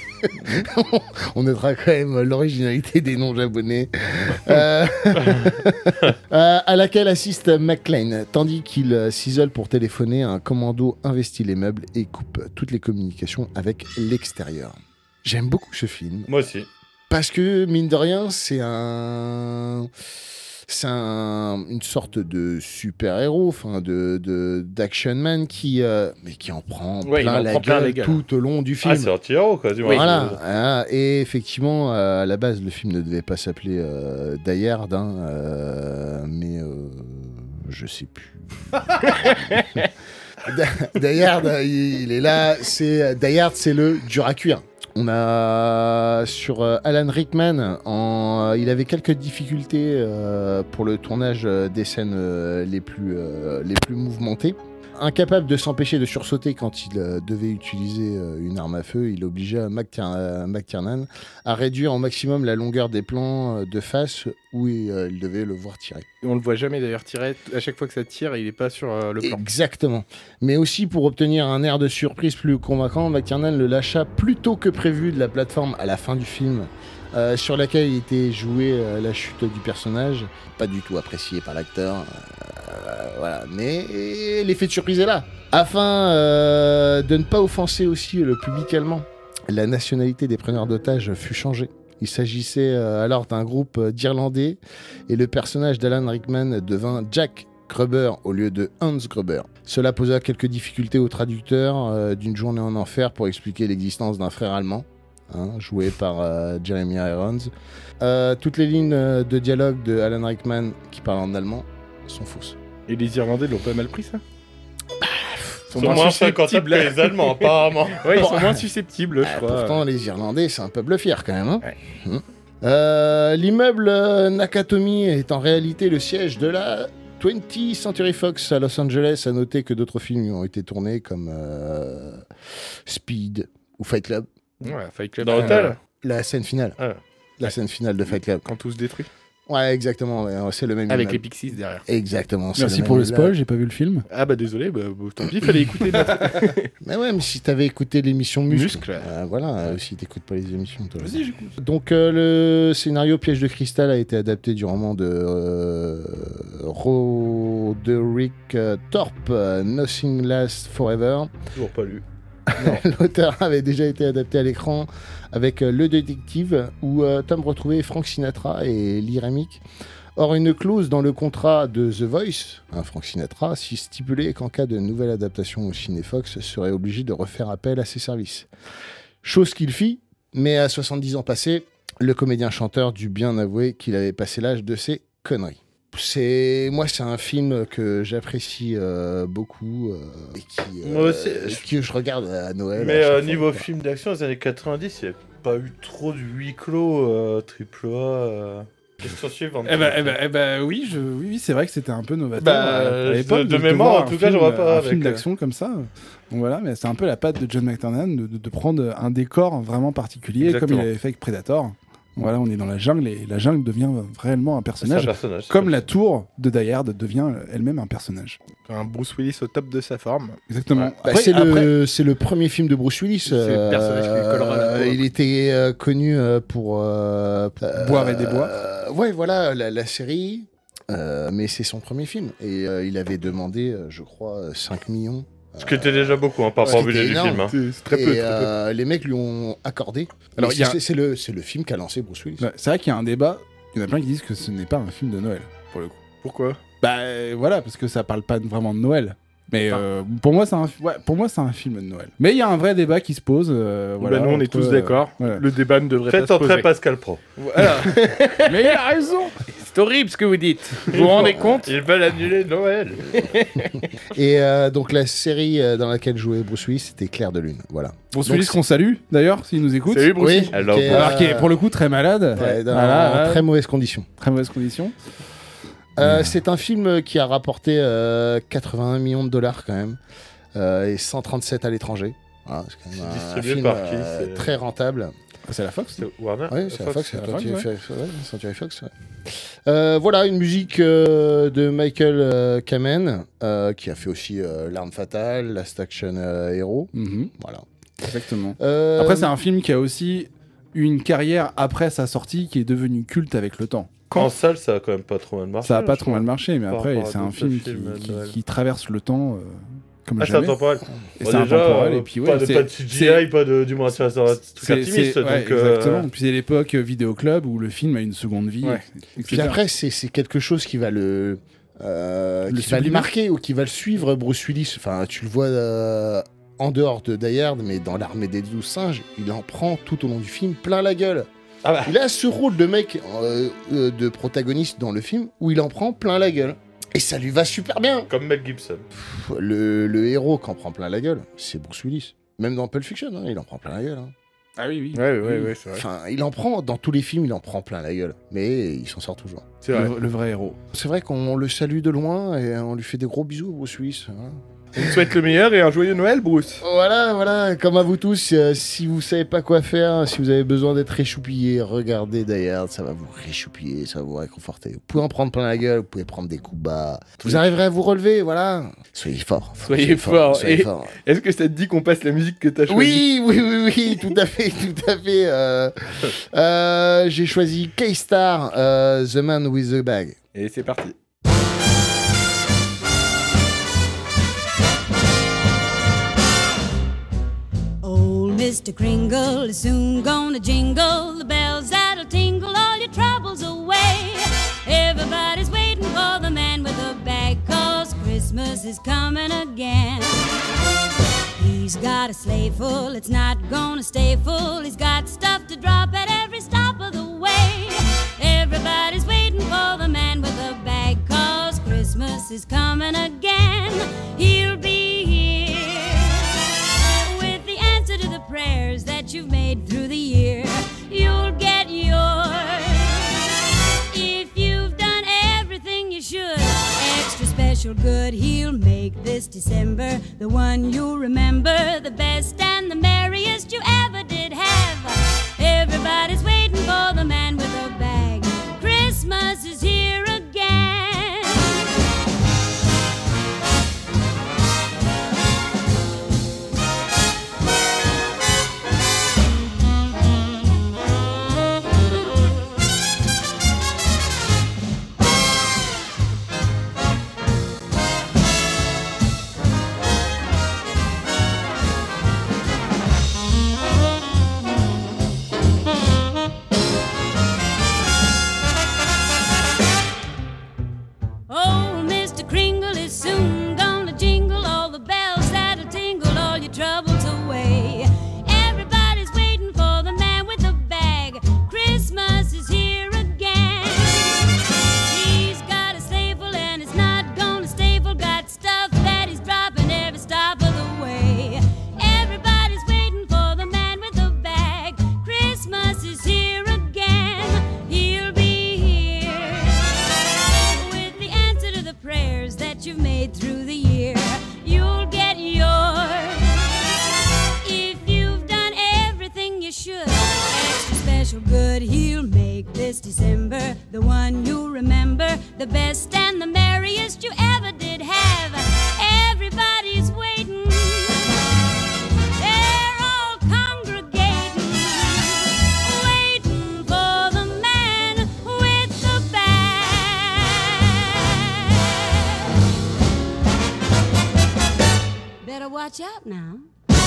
On notera quand même l'originalité des noms japonais. Euh, euh, à laquelle assiste McClane, tandis qu'il euh, s'isole pour téléphoner, un commando investit les meubles et coupe toutes les communications avec l'extérieur. J'aime beaucoup ce film. Moi aussi. Parce que, mine de rien, c'est un... C'est un- une sorte de super-héros, enfin de, de, d'action man qui, euh, mais qui en prend Ouais, il plein, en la prend plein gueule la gueule. tout au long du film. Ah, c'est anti-héros, quoi. Du moins. Voilà, hein, et effectivement, euh, à la base, le film ne devait pas s'appeler euh, Die Hard, hein, euh, mais euh, je sais plus. Die Hard, il, il est là. C'est Die Hard, c'est le dur à cuire. On a sur euh, Alan Rickman, en, euh, il avait quelques difficultés euh, pour le tournage euh, des scènes euh, les plus euh, les plus mouvementées. Incapable de s'empêcher de sursauter quand il euh, devait utiliser euh, une arme à feu, il obligeait McTier- euh, McTiernan à réduire au maximum la longueur des plans euh, de face où il, euh, il devait le voir tirer. On le voit jamais d'ailleurs tirer. À chaque fois que ça tire, il est pas sur euh, le plan. Exactement. Mais aussi pour obtenir un air de surprise plus convaincant, McTiernan le lâcha plus tôt que prévu de la plateforme à la fin du film, euh, sur laquelle il était joué euh, la chute du personnage. Pas du tout apprécié par l'acteur. Euh, voilà. Mais l'effet de surprise est là. Afin euh, de ne pas offenser aussi le public allemand, la nationalité des preneurs d'otages fut changée. Il s'agissait euh, alors d'un groupe euh, d'Irlandais et le personnage d'Alan Rickman devint Jack Gruber au lieu de Hans Gruber. Cela posa quelques difficultés au traducteur euh, d'une journée en enfer pour expliquer l'existence d'un frère allemand, hein, joué par euh, Jeremy Irons. Euh, toutes les lignes euh, de dialogue de Alan Rickman qui parlent en allemand sont fausses. Et les Irlandais l'ont pas mal pris, ça Ils sont moins fréquentables que les Allemands, apparemment. Ouais, ils sont moins susceptibles, je Ah, crois. pourtant, les Irlandais, c'est un peuple fier quand même. Hein. Ouais. Mmh. Euh, l'immeuble euh, Nakatomi est en réalité le siège de la twentieth Century Fox à Los Angeles. À noter que d'autres films y ont été tournés comme euh, Speed ou Fight Club. Ouais, Fight Club. Dans euh, l'hôtel La scène finale. Ah. La scène finale de Fight Club. Quand tout se détruit. Ouais, exactement. ouais, c'est le même Avec les immeuble. Pixies derrière. Exactement. c'est Merci même pour le immeuble. spoil, j'ai pas vu le film. Ah bah désolé, bah, bah, tant pis, il fallait écouter notre... Mais ouais, mais si t'avais écouté l'émission Muscle, Muscle, ouais. euh, voilà, euh, si t'écoutes pas les émissions, toi. Vas-y, j'écoute. Donc euh, le scénario Piège de cristal a été adapté du roman de euh, Roderick euh, Thorpe, euh, Nothing Lasts Forever. Toujours pas lu. L'auteur avait déjà été adapté à l'écran avec euh, Le Détective, où euh, Tom retrouvait Frank Sinatra et Lee Remick. Or, une clause dans le contrat de The Voice, hein, Frank Sinatra, s'y stipulait qu'en cas de nouvelle adaptation au Cinéfox, serait obligé de refaire appel à ses services. Chose qu'il fit, mais à soixante-dix ans passés, le comédien-chanteur dut bien avouer qu'il avait passé l'âge de ses conneries. C'est moi, c'est un film que j'apprécie euh, beaucoup euh, et qui, euh, Moi aussi, et je- que je regarde à Noël. Mais à chaque euh, fois, niveau quoi. film d'action, des années quatre-vingt-dix, il n'y a pas eu trop de huis clos euh, triple A. Euh... Question suivante. Eh ben, eh ben, eh ben oui, je, oui, oui, c'est vrai que c'était un peu novateur Bah, à l'époque. de- de mémoire, voir en un tout cas, je film- vois pas un avec, film euh, d'action comme ça. Donc voilà, mais c'est un peu la patte de John McTiernan de, de, de prendre un décor vraiment particulier, Exactement. comme il avait fait avec Predator. Voilà, on est dans la jungle et la jungle devient réellement un C'est un personnage. personnage. Comme la tour de Die Hard devient elle-même un personnage. Un Bruce Willis au top de sa forme. Exactement. Ouais. Bah, Après- c'est, après- le, c'est le premier film de Bruce Willis. C'est le personnage qui lui collera la peau. il était euh, connu euh, pour... euh, Boire et des bois. euh, ouais, voilà, la, la série. Euh, mais c'est son premier film. Et euh, il avait demandé, euh, je crois, euh, cinq millions. Ce qui était déjà beaucoup hein, par rapport au C'était budget du énorme. film. Hein. C'est c'est très et peu, très peu. euh, les mecs lui ont accordé. Alors, Alors, il y a- c'est, c'est le, c'est le film qu'a lancé Bruce Willis. Ouais, c'est vrai qu'il y a un débat. Il y en a plein qui disent que ce n'est pas un film de Noël, pour le coup. Pourquoi Bah euh, voilà, parce que ça parle pas vraiment de Noël. Mais Ah. euh, pour moi, c'est un, fi- ouais, pour moi, c'est un film de Noël. Mais il y a un vrai débat qui se pose. euh, voilà, Bah nous, on est entre, tous euh, d'accord. voilà. Le débat ne devrait Faites pas se entrer poser. Pascal Pro. Voilà. Mais il a raison. C'est horrible ce que vous dites. Vous vous rendez compte Ils veulent annuler Noël. Et euh, donc la série euh, dans laquelle jouait Bruce Willis, c'était Clair de Lune. Voilà. Bruce Donc, Willis qu'on salue, d'ailleurs, s'il nous écoute. Salut Bruce. Oui, Alors, qui est, Alors euh, qui est pour le coup très malade. ouais, dans Voilà, ouais. très mauvaises conditions. Très mauvaise condition. Euh, c'est un film qui a rapporté euh, quatre-vingt-un millions de dollars quand même, euh, et cent trente-sept à l'étranger. Voilà, c'est quand même C'est un distribué film par qui, euh, c'est- très rentable. C'est la Fox. C'est Warner Oui, c'est la Fox, c'est la la Fox, Century ouais. Fox, ouais, Century Fox, ouais. Euh, voilà, une musique euh, de Michael euh, Kamen, euh, qui a fait aussi euh, L'Arme Fatale, Last Action euh, Hero. Mhm, Voilà. exactement. Euh, Après, c'est un film qui a aussi eu une carrière après sa sortie qui est devenue culte avec le temps. En salle, ça a quand même pas trop mal marché. Ça a pas je trop crois. mal marché, mais Par après, rapport à c'est un d'autres film qui, films de qui- Noël. qui traverse le temps euh, comme Ah, c'est jamais. intemporel. Et Bon, c'est déjà, intemporel. euh, Et puis, pas, ouais, de, c'est- pas de C G c'est- I, pas de, du moins, ça, ça reste un truc C'est- intimiste. c'est- ouais, donc, euh, exactement. Puis c'est l'époque euh, vidéoclub où le film a une seconde vie. Ouais. et Puis cetera. après, c'est c'est quelque chose qui va le, euh, Le qui va le sublimer. marquer ou qui va le suivre, Bruce Willis. Enfin, tu le vois euh, en dehors de Die Hard, mais dans l'Armée des douze singes, il en prend tout au long du film plein la gueule. Ah bah. Il a ce rôle de mec, euh, euh, de protagoniste dans le film, où il en prend plein la gueule. Et ça lui va super bien. Comme Mel Gibson. Pff, Le, le héros qui en prend plein la gueule, c'est Bruce Willis. Même dans Pulp Fiction, hein, il en prend plein la gueule. Hein. Ah oui, oui. Ouais, ouais, ouais, c'est vrai. Enfin, il en prend, dans tous les films, il en prend plein la gueule. Mais il s'en sort toujours. C'est vrai. Le, le vrai héros. C'est vrai qu'on le salue de loin et on lui fait des gros bisous, Bruce Willis. Hein. On te souhaite le meilleur et un joyeux Noël, Bruce. Voilà, voilà, comme à vous tous, euh, si vous savez pas quoi faire, si vous avez besoin d'être réchoupillé, regardez Die Hard, ça va vous réchoupiller, ça va vous réconforter. Vous pouvez en prendre plein la gueule, vous pouvez prendre des coups bas. Vous arriverez à vous relever, voilà. Soyez fort. Soyez fort. Soyez Et fort. est-ce que ça te dit qu'on passe la musique que t'as choisie? Oui, oui, oui, oui, tout à fait, tout à fait. euh, euh, J'ai choisi K-Star, euh, The Man with the Bag. Et c'est parti. Old Mister Kringle is soon gonna jingle the bells that'll tingle all your troubles away. Everybody's waiting for the man with the bag, 'cause Christmas is coming again. He's got a sleigh full, it's not gonna stay full. He's got stuff to drop at every stop of the way. Everybody's waiting for the man with the bag, 'cause Christmas is coming again. He'll be here with the answer to the prayers that you've made through the year. You'll get yours if you've done everything you should. Extra special good, he'll make this December the one you'll remember, the best and the merriest you ever did have. Everybody's waiting for the man with a bag. Christmas is here again. Old Mister Kringle is soon gonna jingle all the bells that'll tingle all your troubles away. Everybody's waiting for the man with the bag. Christmas is here again. He's got a sleigh full and it's not gonna stay full. Got stuff that he's dropping every stop of the way. Everybody's waiting for the man with the bag. Christmas is here again. He'll be here with the answer to the prayers that you've made through the year. You'll get yours if you've done everything you should. Extra special good, he'll make this December the one you'll remember, the best and the merriest you ever did have. Everybody's waiting, they're all congregating, waiting for the man with the bag. Better watch out now.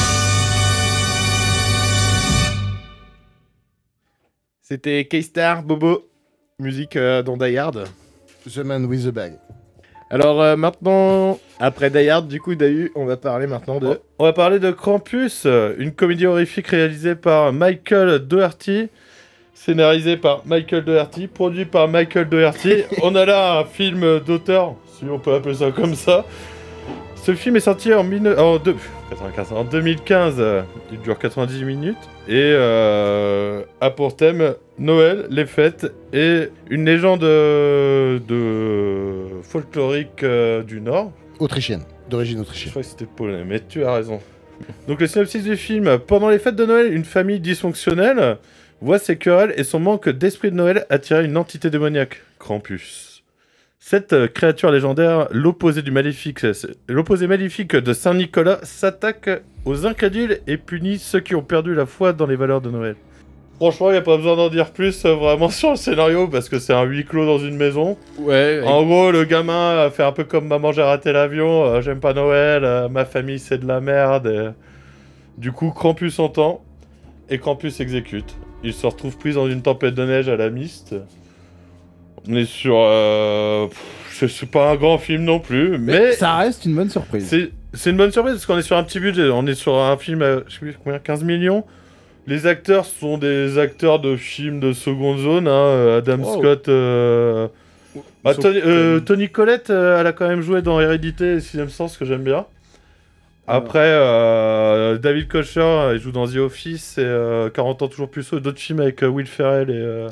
C'était K-Star, Bobo, musique euh, dans Die Hard. The Man with the Bag. Alors euh, maintenant, après Die Hard, du coup, Dahu, on va parler maintenant de... On va parler de Krampus, euh, une comédie horrifique réalisée par Michael Dougherty, scénarisée par Michael Dougherty, produit par Michael Dougherty. On a là un film d'auteur, si on peut appeler ça comme ça. Ce film est sorti en, mille... en, deux... quatre-vingt-quinze, en deux mille quinze, euh, il dure quatre-vingt-dix minutes, et euh, a pour thème Noël, les fêtes, et une légende euh, de folklorique euh, du Nord. Autrichienne, d'origine Je autrichienne. crois que c'était polonais, mais tu as raison. Donc le synopsis du film. Pendant les fêtes de Noël, une famille dysfonctionnelle voit ses querelles et son manque d'esprit de Noël attirer une entité démoniaque, Krampus. Cette euh, créature légendaire, l'opposé du maléfique, l'opposé maléfique de Saint-Nicolas, s'attaque aux incrédules et punit ceux qui ont perdu la foi dans les valeurs de Noël. Franchement, il n'y a pas besoin d'en dire plus euh, vraiment sur le scénario, parce que c'est un huis clos dans une maison. Ouais. En gros, le gamin euh, fait un peu comme maman, j'ai raté l'avion, euh, j'aime pas Noël, euh, ma famille c'est de la merde. Et... Du coup, Krampus entend, et Krampus exécute. Il se retrouve pris dans une tempête de neige à la miste. On est sur... Euh... pff, c'est pas un grand film non plus, mais... Mais ça reste une bonne surprise. C'est, c'est une bonne surprise, parce qu'on est sur un petit budget. On est sur un film à, je sais plus combien, quinze millions. Les acteurs sont des acteurs de films de seconde zone. Hein. Adam Wow. Scott, euh... Bah, Sauf Tony, euh, que- Toni Collette, euh, elle a quand même joué dans Hérédité et Sixième Sens, que j'aime bien. Après, euh, David Kocher, euh, il joue dans The Office et euh, quarante ans toujours plus haut, d'autres films avec euh, Will Ferrell et, euh,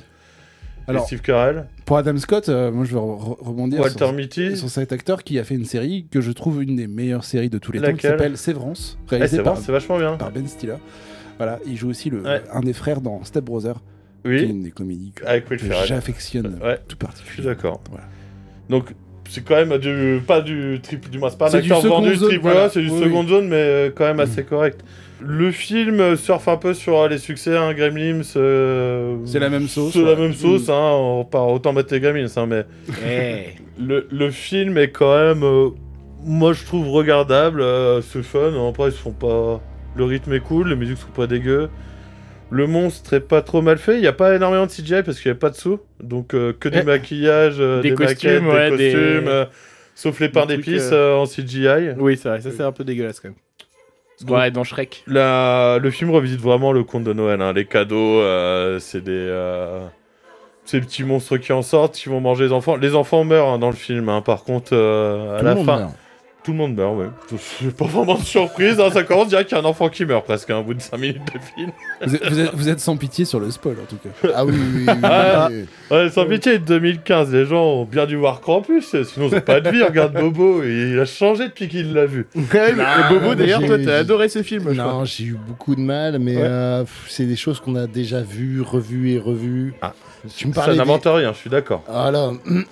et Alors, Steve Carell. Pour Adam Scott, euh, moi je veux re- rebondir Walter sur, Mitty. sur cet acteur qui a fait une série que je trouve une des meilleures séries de tous les temps, qui Laquelle s'appelle Sévrance, Eh, réalisée c'est par, vrai, c'est vachement bien. par Ben Stiller. Voilà, il joue aussi le, Ouais. un des frères dans Step Brother, Oui. qui est une des comédies que, Avec Will que Ferrell. j'affectionne Ouais, tout je particulièrement. suis d'accord. Voilà. Donc, c'est quand même du, pas du triple, du moins, c'est pas un C'est du acteur second vendu zone, triple voilà. A, c'est du Oui, seconde oui. zone, mais euh, quand même assez correct. Le film euh, surfe un peu sur euh, les succès, hein, Gremlins. euh, C'est la même sauce, C'est ouais. la même sauce, Mm. hein, on part autant mettre les Gremlins, hein, mais Eh. le, le film est quand même, euh, moi je trouve regardable, euh, c'est fun. Après, ils se font pas. Le rythme est cool, les musiques sont pas dégueu. Le monstre est pas trop mal fait, il n'y a pas énormément de C G I parce qu'il n'y a pas de sous, donc euh, que du Eh. maquillage, euh, Des des, costumes, maquettes, ouais, des des- costumes, euh, sauf les pains des trucs, d'épices euh, euh, en C G I. Oui, c'est vrai, ça c'est un peu dégueulasse quand même. Donc, Ouais, dans Shrek. la- le film revisite vraiment le conte de Noël, hein. Les cadeaux, euh, c'est des... euh, ces petits monstres qui en sortent, qui vont manger les enfants. Les enfants meurent hein, dans le film, hein. Par contre, euh, à Tout la le monde fin... meurt. Tout le monde meurt, ouais. C'est pas vraiment de surprise, hein. Ça commence, je dirais qu'il y a un enfant qui meurt presque, hein, au bout de cinq minutes de film. Vous êtes, vous êtes- vous êtes sans pitié sur le spoil en tout cas. Ah oui, oui, oui, oui, Ah. oui. Ouais, sans pitié, deux mille quinze, les gens ont bien dû voir Krampus, sinon ils ont pas de vie. Regarde Bobo, il a changé depuis qu'il l'a vu. Ouais, mais- et Bobo, mais d'ailleurs, j'ai- toi, t'as adoré ce film, je crois. Non, j'ai eu beaucoup de mal, mais Ouais. euh, pff, c'est des choses qu'on a déjà vues, revues et revues. Ah. Tu me Ça parlais des- n'invente rien, je suis d'accord. Voilà,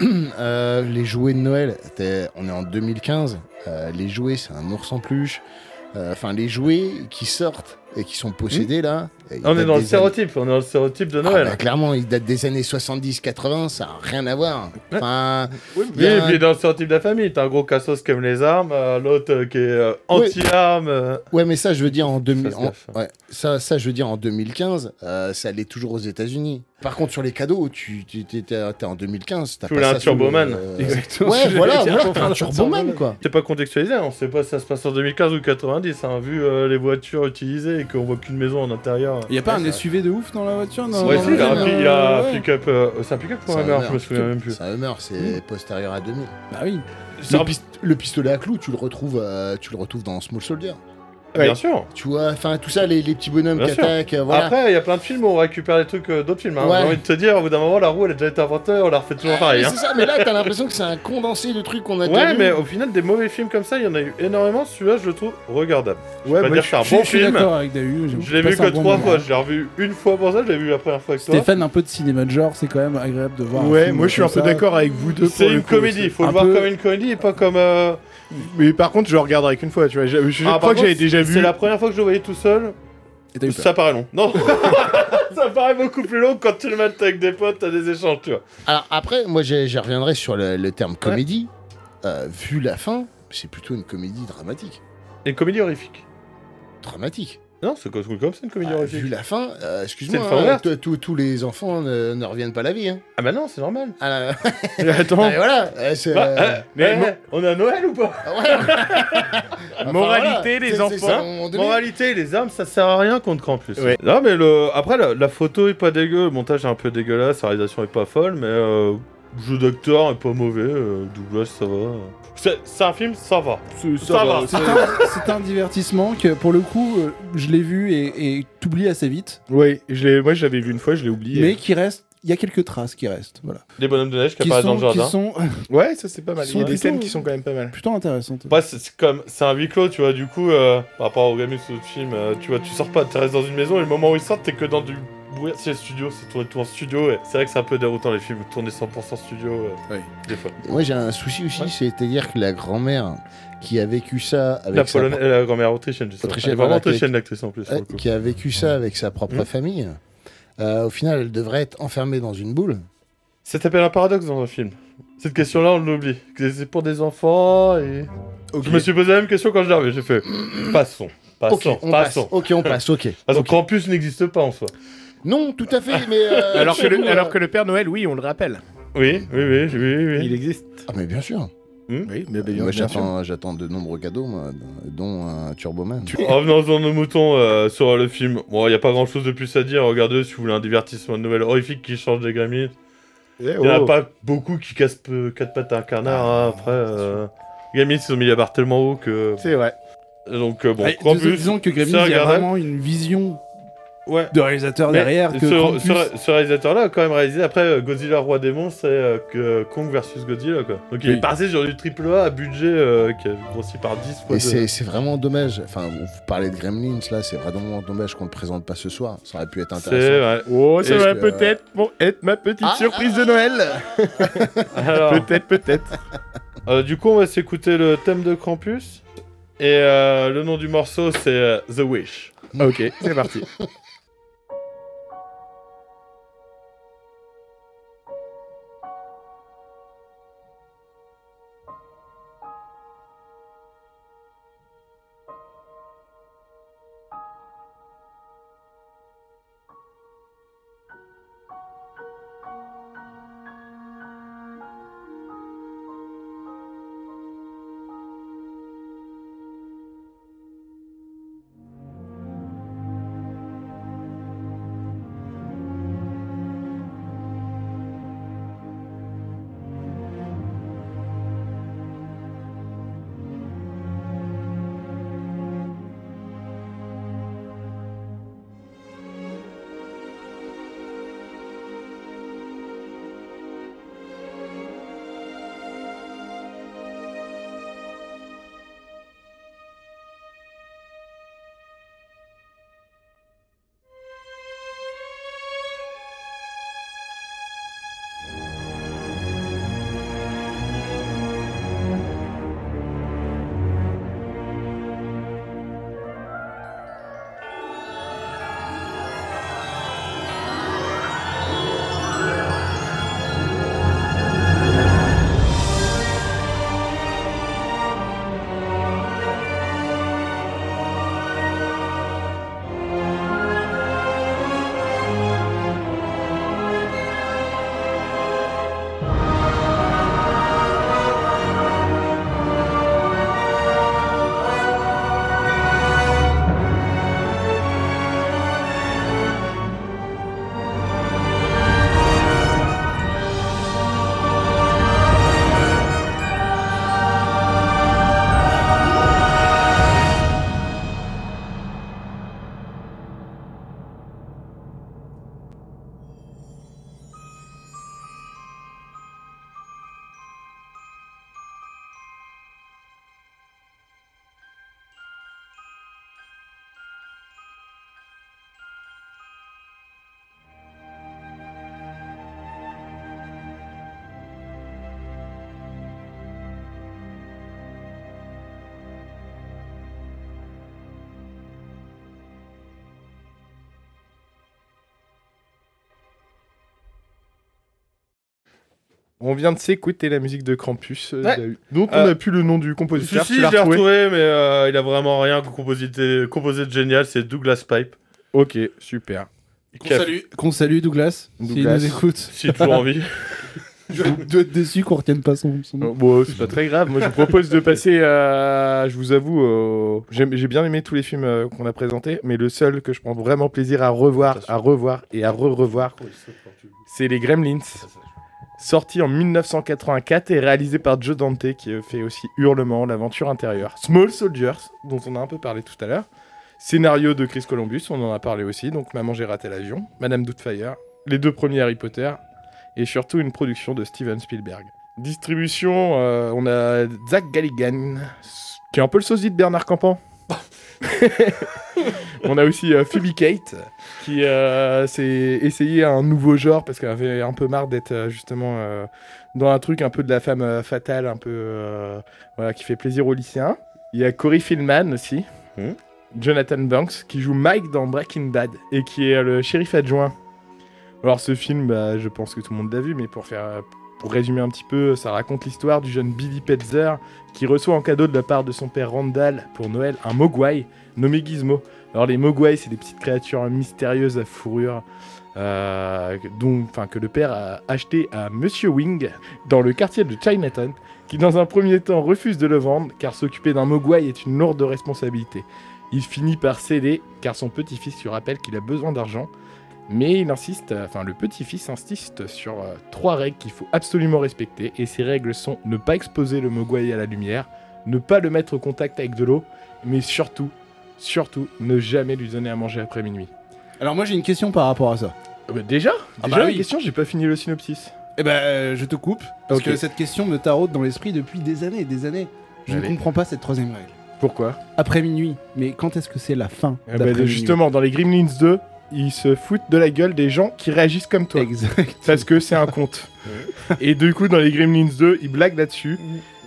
euh, les jouets de Noël, t'es- on est en deux mille quinze, euh, les jouets c'est un ours en peluche, Euh, enfin les jouets qui sortent et qui sont possédés là. ils On est datent dans le des stéréotype, on est dans le stéréotype de années- Noël. Ah, bah, clairement, ils datent des années soixante-dix quatre-vingts, ça n'a rien à voir. Enfin, Oui, il y Oui, a et un- puis dans le stéréotype de la famille, t'as un gros cassos qui aime les armes, euh, l'autre euh, qui est euh, anti-armes. euh. Ouais, mais ça, je veux dire en deux mille, Fasse en- gaffe. ouais, ça, ça, je veux dire en deux mille quinze, euh, ça allait toujours aux États-Unis. Par contre, sur les cadeaux, tu, tu t'es, t'es- t'es en deux mille quinze, t'as Tu pas voulais ça un sous le- Turboman. euh, Exactement. Ouais, ce que voilà, j'allais dire. voilà, enfin, un Turboman quoi. C'est pas contextualisé, on sait pas si ça se passe en deux mille quinze ou quatre-vingt-dix, hein, vu euh, les voitures utilisées et qu'on voit qu'une maison en intérieur. Il y a pas Ouais, un ça- S U V de ouf dans la voiture non, Ouais, dans si, le il a un, film, pi- il a un ouais. pick-up. euh, C'est un pick-up ou C'est un un meurtre, Hummer. je me souviens même plus. C'est un Hummer, c'est postérieur à deux mille. Bah oui. C'est Le, un- pist- le pistolet à clous, tu le retrouves, euh, tu le retrouves dans Small Soldier. Bien sûr. Tu vois, enfin tout ça, les, les petits bonhommes Bien qui sûr. attaquent, euh, voilà. Après, il y a plein de films où on récupère des trucs euh, d'autres films. Hein. Ouais. J'ai envie de te dire, au bout d'un moment, la roue elle a déjà été inventée, on la refait toujours Ah, pareil. mais Hein. c'est ça, mais là t'as l'impression que c'est un condensé de trucs qu'on a déjà Ouais, vus. mais au final, des mauvais films comme ça, il y en a eu énormément. Celui-là, je le trouve regardable. Je Ouais, vais pas moi, dire que c'est un Je suis- bon je suis film. d'accord avec Dahu. Je l'ai vu que trois fois. Je l'ai revu une fois pour ça, je l'ai vu la première fois avec toi. Stéphane, un peu de cinéma de genre, c'est quand même agréable de voir. un Ouais, film moi je suis comme un peu ça. d'accord avec vous deux. C'est pour le une coup, comédie, aussi. il faut le Un voir peu- comme une comédie et pas comme. euh, Mais par contre, je le regarderai qu'une fois, tu vois. Je, je Ah, par crois que contre, j'avais déjà vu. C'est la première fois que je le voyais tout seul. Et t'as eu peur. Ça paraît long. Non Ça paraît beaucoup plus long quand tu le mets avec des potes, t'as des échanges, tu vois. Alors après, moi je, je reviendrai sur le, le terme comédie. Euh, vu la fin, c'est plutôt une comédie dramatique. Et une comédie horrifique. Dramatique. Non, c'est comme comme c'est une comédie Ah, horrifique. vu la fin, euh, excuse-moi, C'est une fin hein, ouverte. t- tous- tous les enfants ne, ne reviennent pas à la vie. Hein. Ah bah non, c'est normal. Ah, là, Attends, ah, et voilà, euh, c'est, Bah, euh, euh, mais mais on est à Noël ou pas ah, ouais. Enfin, moralité, voilà, les c'est- c'est enfants. ça, à un moment donné. Moralité, les armes, ça sert à rien contre Krampus. Ouais. Non, mais le... après, la, la photo est pas dégueu, le montage est un peu dégueulasse, la réalisation est pas folle, mais euh, le jeu d'acteur est pas mauvais, euh, doublage, ça va. C'est c'est un film, ça va. C'est- Ça va. C'est un, c'est un divertissement que, pour le coup, euh, je l'ai vu et, et t'oublies assez vite, Oui, je l'ai- moi je l'avais vu une fois, je l'ai oublié. mais qui reste. Il y a quelques traces qui restent, voilà. Les bonhommes de neige qui Qui apparaissent dans sont, le qui jardin. sont Ouais, ça c'est pas mal. Ils Il y a sont des plutôt- scènes qui sont quand même pas mal. plutôt intéressantes. Ouais, c'est c'est comme c'est un huis clos, tu vois. Du coup, euh, par rapport au Gamus ou au film, euh, tu vois, tu sors pas, tu restes dans une maison et le moment où ils sortent, t'es que dans du bruit. C'est le studio, c'est tourné tout en studio. Et c'est vrai que c'est un peu déroutant les films où tourner cent pour cent studio, euh, Oui. des fois. Moi j'ai un souci aussi, Ouais. c'est-à-dire que la grand-mère qui a vécu ça avec La, sa Polonaise- la grand-mère autrichienne, je sais. Autrichienne, Elle est vraiment voilà, qui- autrichienne l'actrice en plus. pro- pour le euh, coup. qui a vécu ça avec sa propre Mhm. famille, euh, au final elle devrait être enfermée dans une boule. Ça s'appelle un paradoxe dans un film. Cette question-là, on l'oublie. Que c'est pour des enfants et. Je me suis posé la même question quand je l'ai revu. J'ai fait. Passons. Passons. Ok, on passe. passons. Ok, on passe. Ok. Parce Ok. que Krampus n'existe pas en soi. Non, tout à fait, mais euh, Alors que, chez le, vous, alors euh, que le Père Noël, oui, on le rappelle. Oui, oui, oui, oui, oui. Il existe. Ah mais bien sûr. Oui, mais bien, Moi bien sûr. j'attends, j'attends de nombreux cadeaux, moi, dont un Turboman. Revenons dans nos moutons euh, sur le film. Bon, il n'y a pas grand chose de plus à dire. Regardez si vous voulez un divertissement de Noël horrifique qui change des Gremlins. Eh Il n'y en oh. a pas beaucoup qui cassent peu- quatre pattes à un canard. hein. Après, euh... Gremlins, ils ont mis la barre tellement haut que. C'est vrai. Donc, euh, bon, Ouais, en dis- plus, disons que c'est Gremlins, il y a regardable. vraiment une vision Ouais. de réalisateur Mais derrière. Que ce, Krampus- ce- ce réalisateur-là a quand même réalisé après euh, Godzilla Roi des monstres et euh, que Kong versus Godzilla quoi. Donc il Oui. est passé sur du triple A à budget euh, qui a grossi par dix fois. Et de- c'est c'est vraiment dommage. Enfin, vous parlez de Gremlins, là, c'est vraiment dommage qu'on ne le présente pas ce soir. Ça aurait pu être C'est intéressant. vrai. Oh, ça Et va que- peut-être bon, être ma petite Ah, surprise de Noël. Alors, Peut-être, peut-être. euh, du coup, on va s'écouter le thème de Krampus. Et euh, le nom du morceau, c'est euh, The Wish. Ok, c'est parti. On vient de s'écouter la musique de Krampus. euh, Ouais. Dahu. Donc on Euh, a plus le nom du Si, compositeur. si, tu je l'as l'ai retrouvé retrouvé, mais euh, il a vraiment rien composé de, composé de génial. C'est Douglas Pipe. Ok, super. Qu'on salue. Qu'on salue Douglas, s'il Douglas. nous écoute. Si toujours envie. Je dois être déçu qu'on retienne pas son, son nom. Oh, bon, c'est pas très grave. Moi, je vous propose de passer à. Je vous avoue, euh, j'aime- j'ai bien aimé tous les films euh, qu'on a présentés, mais le seul que je prends vraiment plaisir à revoir, à revoir et à re-revoir, c'est les Gremlins. Sorti en mille neuf cent quatre-vingt-quatre et réalisé par Joe Dante, qui euh, fait aussi Hurlement, l'aventure intérieure. Small Soldiers, dont on a un peu parlé tout à l'heure. Scénario de Chris Columbus, on en a parlé aussi. Donc Maman, j'ai raté l'avion, Madame Doubtfire, les deux premiers Harry Potter, et surtout une production de Steven Spielberg. Distribution, euh, on a Zach Galligan, qui est un peu le sosie de Bernard Campan. On a aussi euh, Phoebe Kate, qui euh, s'est essayé un nouveau genre parce qu'elle avait un peu marre d'être euh, justement euh, dans un truc un peu de la femme euh, fatale, un peu euh, voilà, qui fait plaisir aux lycéens. Il y a Corey Feldman aussi, Hmm. Jonathan Banks, qui joue Mike dans Breaking Bad et qui est le shérif adjoint. Alors ce film, bah, je pense que tout le monde l'a vu, mais pour faire, pour résumer un petit peu, ça raconte l'histoire du jeune Billy Petzer qui reçoit en cadeau de la part de son père Randall pour Noël un mogwai nommé Gizmo. Alors les mogwai, c'est des petites créatures mystérieuses à fourrure euh, dont, enfin, que le père a acheté à Monsieur Wing dans le quartier de Chinatown, qui dans un premier temps refuse de le vendre car s'occuper d'un mogwai est une lourde responsabilité. Il finit par céder car son petit-fils lui rappelle qu'il a besoin d'argent Mais il insiste, enfin le petit-fils insiste sur euh, trois règles qu'il faut absolument respecter. Et ces règles sont ne pas exposer le mogwai à la lumière, ne pas le mettre au contact avec de l'eau, mais surtout, surtout, ne jamais lui donner à manger après minuit. Alors moi j'ai une question par rapport à ça. Euh, bah, déjà Ah Déjà bah la oui. question, j'ai pas fini le synopsis. Eh ben euh, je te coupe, parce Ok. que cette question me taraude dans l'esprit depuis des années et des années. Je Allez. ne comprends pas cette troisième règle. Pourquoi Après minuit, mais quand est-ce que c'est la fin Eh bah, d'après minuit? Justement, dans les Gremlins deux, ils se foutent de la gueule des gens qui réagissent comme toi. Exact. Parce que c'est un conte. Et du coup, dans les Gremlins deux, ils blaguent là-dessus.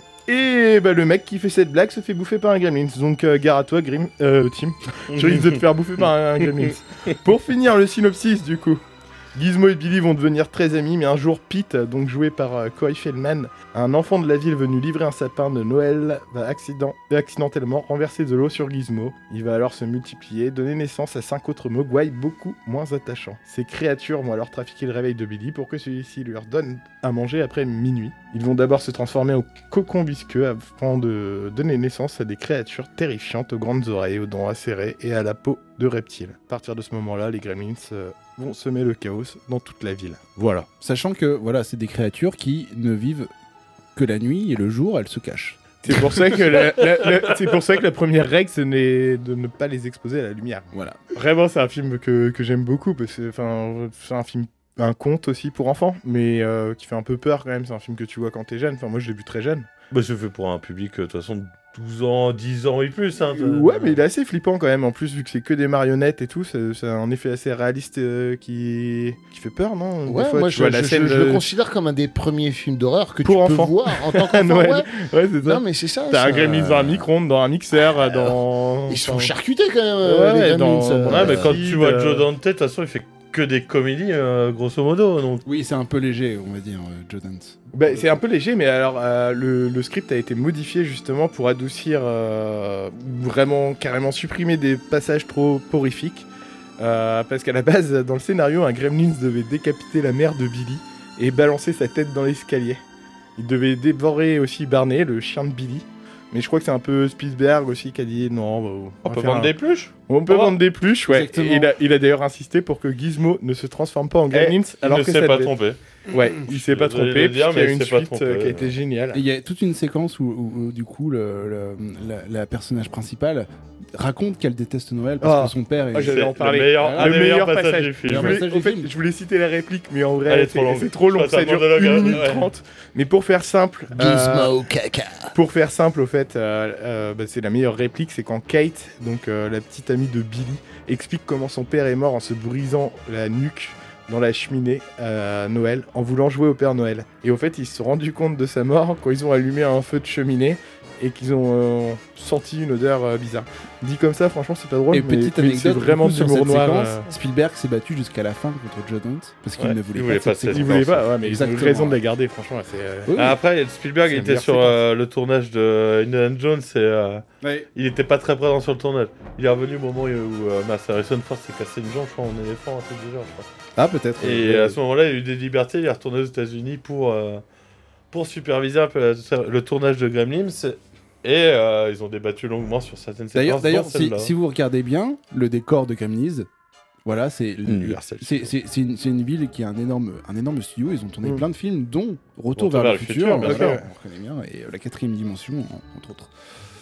Et bah, le mec qui fait cette blague se fait bouffer par un Gremlins. Donc, euh, gare à toi, Grim... Euh, Tim. Je risque de te faire bouffer par un, un Gremlins. Pour finir le synopsis, du coup. Gizmo et Billy vont devenir très amis, mais un jour, Pete, donc joué par euh, Corey Feldman, un enfant de la ville venu livrer un sapin de Noël, va accident... accidentellement renverser de l'eau sur Gizmo. Il va alors se multiplier, donner naissance à cinq autres mogwai beaucoup moins attachants. Ces créatures vont alors trafiquer le réveil de Billy pour que celui-ci leur donne à manger après minuit. Ils vont d'abord se transformer en cocon visqueux avant de donner naissance à des créatures terrifiantes aux grandes oreilles, aux dents acérées et à la peau de reptiles. À partir de ce moment-là, les Gremlins euh, vont semer le chaos dans toute la ville. Voilà. Sachant que voilà, c'est des créatures qui ne vivent que la nuit et le jour, elles se cachent. C'est pour ça que la, la- la- c'est pour ça que la première règle, c'est n'est- de ne pas les exposer à la lumière. Voilà. Vraiment, c'est un film que, que j'aime beaucoup parce que enfin, c'est un film, un conte aussi pour enfants, mais euh, qui fait un peu peur quand même. C'est un film que tu vois quand t'es jeune. Enfin, moi, je l'ai vu très jeune. Bah, c'est fait pour un public, euh, de toute façon, douze ans, dix ans et plus. Hein, Euh, ouais, mais il est assez flippant quand même. En plus, vu que c'est que des marionnettes et tout, c'est c'est un effet assez réaliste euh, qui... qui fait peur, non? Des Ouais, fois, moi tu je, vois la je- scène je de- le considère comme un des premiers films d'horreur que Pour tu enfants. peux voir en tant qu'enfant. Noël. Ouais. Ouais, c'est ça. Non mais c'est ça. T'as un ça- Gremlins dans un micro-ondes, dans un mixeur, dans... Ils sont enfin, charcutés quand même, euh, Ouais, les dans- Gremlins. euh. Ouais, mais quand Sid, tu vois euh, Joe Dante, de toute façon, il fait que des comédies, euh, grosso modo. Donc... Oui, c'est un peu léger, on va dire, euh, Joe Dante. Bah, c'est un peu léger, mais alors euh, le, le script a été modifié justement pour adoucir, euh, vraiment carrément supprimer des passages trop horrifiques. Euh, parce qu'à la base, dans le scénario, un Gremlins devait décapiter la mère de Billy et balancer sa tête dans l'escalier. Il devait dévorer aussi Barney, le chien de Billy. Mais je crois que c'est un peu Spielberg aussi qui a dit non. Bah, On va peut faire vendre un- des pluches. On peut Oh. vendre des pluches, ouais. Exactement. Et il a, il a d'ailleurs insisté pour que Gizmo ne se transforme pas en Gremlins, Eh, alors il ne que s'est ça pas devait- trompé. Ouais, il s'est pas Désolé de trompé, le dire, puisqu'il y a mais une il s'est pas suite trompé. euh, qui a été géniale. Et il y a toute une séquence où, où- où, du coup le, le- la, la personnage principale raconte qu'elle déteste Noël parce Ah. que son père est... Ah, j'allais en Le parler. meilleur, Voilà. un Le des meilleurs meilleur passages passage. du Je film. meilleur voulais, passage en du fait, film. je voulais citer la réplique, mais en Elle vrai, est trop c'est longue. c'est trop long, Je passe ça un dure monologue, une hein, minute ouais. trente. Mais pour faire simple, euh, Gizmo caca. pour faire simple, au fait, euh, euh, bah, c'est la meilleure réplique, c'est quand Kate, donc euh, la petite amie de Billy, explique comment son père est mort en se brisant la nuque dans la cheminée à Noël, en voulant jouer au Père Noël. Et au fait, ils se sont rendus compte de sa mort quand ils ont allumé un feu de cheminée et qu'ils ont euh, senti une odeur euh, bizarre. Dit comme ça, franchement, c'est pas drôle, Et mais, petite mais anecdote, c'est vraiment du de coup, sur l'humour cette noir. séquence, euh, Spielberg s'est battu jusqu'à la fin contre Joe Dante parce qu'il Ouais, ne voulait il pas voulait de pas cette de cette Ils séquence. voulaient pas, ouais, mais ils ont eu Exactement. raison de la garder, franchement. là, C'est, euh, Oui. Ah, Après, Spielberg C'est il la était meilleure sur séquence. euh, le tournage de Indiana Jones et euh, Ouais. il était pas très présent sur le tournage. Il est revenu au moment où euh, Master Harrison Ford s'est cassé une jambe, je crois, en éléphant, un truc du genre, je crois. Ah, peut-être. Et euh, à ce moment-là, il a eu des libertés, il est retourné aux États-Unis pour, euh, pour superviser un peu la- le tournage de Gremlins. Et euh, ils ont débattu longuement sur certaines D'ailleurs, séquences. d'ailleurs dont si, celle-là. si vous regardez bien, le décor de Gremlins, voilà, c'est Universal c'est c'est- c'est une, c'est une ville qui a un énorme, un énorme studio. Ils ont tourné Mm. plein de films, dont Retour, Retour vers, vers le le futur, futur, bien voilà, sûr. on reconnaît bien, et euh, la quatrième dimension, en- entre autres.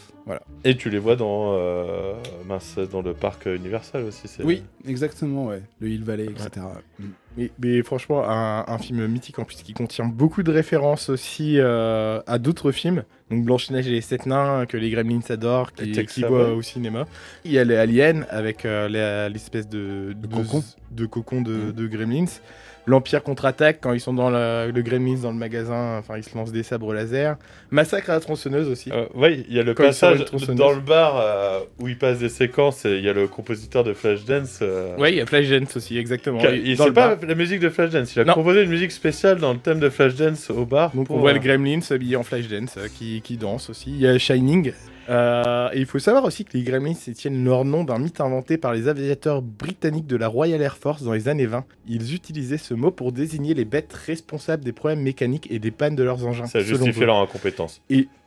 Et tu les vois dans, euh, mince, dans le parc Universal aussi. C'est... Oui, exactement, ouais. Le Hill Valley, et cetera. Mm. Mais, mais franchement, un, un film mythique en plus qui contient beaucoup de références aussi euh, à d'autres films. Donc Blanche-Neige et les Sept Nains, que les Gremlins adorent, Et qui, Tex qui Avery. voient au cinéma. Il y a les Aliens avec euh, la- l'espèce de, De cocon. de cocon de, Mm. de Gremlins. L'Empire contre-attaque quand ils sont dans la- le Gremlins dans le magasin, enfin ils se lancent des sabres laser. Massacre à la tronçonneuse aussi. Euh, oui, il y a le Quand il sort passage une tronçonneuse. dans le bar euh, où il passe des séquences et il y a le compositeur de Flashdance. Euh, Ouais, il y a Flashdance aussi, exactement. qui a- il Dans c'est le pas bar. la musique de Flashdance, il a Non. composé une musique spéciale dans le thème de Flashdance au bar. Donc pour, on voit euh, le Gremlins habillé en Flashdance euh, qui, qui danse aussi. Il y a Shining. Euh, et il faut savoir aussi que les Gremlins tiennent leur nom d'un mythe inventé par les aviateurs britanniques de la Royal Air Force dans les années vingt. Ils utilisaient ce mot pour désigner les bêtes responsables des problèmes mécaniques et des pannes de leurs engins. Ça selon justifie eux. leur incompétence. Et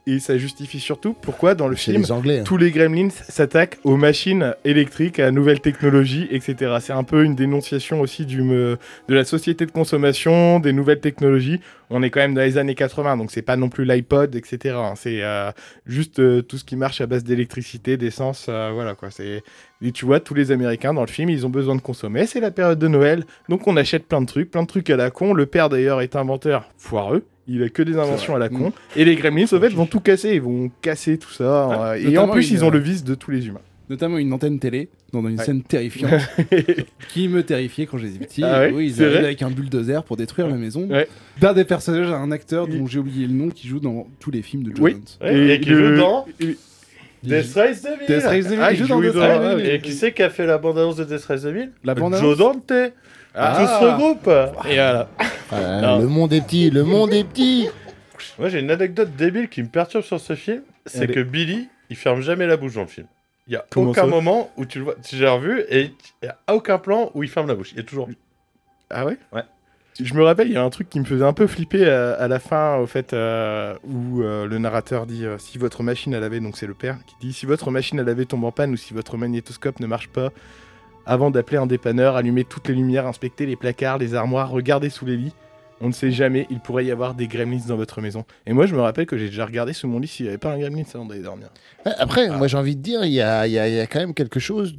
Et ça justifie surtout pourquoi dans le Chez film, les Anglais. hein. tous les gremlins s'attaquent aux machines électriques, à la nouvelle technologie, et cetera. C'est un peu une dénonciation aussi du, me- de la société de consommation, des nouvelles technologies. On est quand même dans les années quatre-vingts, donc c'est pas non plus l'iPod, et cetera. hein. C'est euh, juste euh, tout ce qui marche à base d'électricité, d'essence, euh, voilà quoi. C'est... Et tu vois, tous les Américains dans le film, ils ont besoin de consommer. C'est la période de Noël, donc on achète plein de trucs, plein de trucs à la con. Le père d'ailleurs est inventeur foireux. Il a que des inventions à la con. Et les gremlins, au fait, vont tout casser. Ils vont casser tout ça. Ouais, euh, et notamment en plus, une, ils ont euh, le vice de tous les humains. Notamment une antenne télé, dans une Ouais. scène terrifiante, qui me terrifiait quand j'étais petit. Ah ouais, oui, ils c'est arrivent vrai avec un bulldozer pour détruire la maison. Ouais. D'un des personnages, un acteur dont j'ai oublié le nom, qui joue dans tous les films de Joe Oui. Dante. Ouais, et qui le- joue dans et- Death Race deux mille. Death Race deux mille, Ah, il joue il dans joue Death dans- Race ah, deux mille. Et qui c'est qui a fait la bande-annonce de Death Race deux mille? La bande-annonce Joe Dante. Ah. Tout se regroupe. Et voilà. Voilà, Non. le monde est petit, le monde est petit. Moi, j'ai une anecdote débile qui me perturbe sur ce film. C'est Allez. que Billy, il ferme jamais la bouche dans le film. Il y a Comment aucun ça moment où tu le vois. J'ai revu et il y a aucun plan où il ferme la bouche. Il y a toujours. Ah ouais Ouais. Je me rappelle, il y a un truc qui me faisait un peu flipper à, à la fin, au fait, euh, où euh, le narrateur dit euh, si votre machine à laver, donc c'est le père qui dit si votre machine à laver tombe en panne ou si votre magnétoscope ne marche pas, avant d'appeler un dépanneur, allumez toutes les lumières, inspectez les placards, les armoires, regardez sous les lits. On ne sait jamais, il pourrait y avoir des gremlins dans votre maison. Et moi, je me rappelle que j'ai déjà regardé sous mon lit s'il n'y avait pas un gremlin avant d'aller dormir. Ouais, Après, moi j'ai envie de dire, il y a, il y a- il y a quand même quelque chose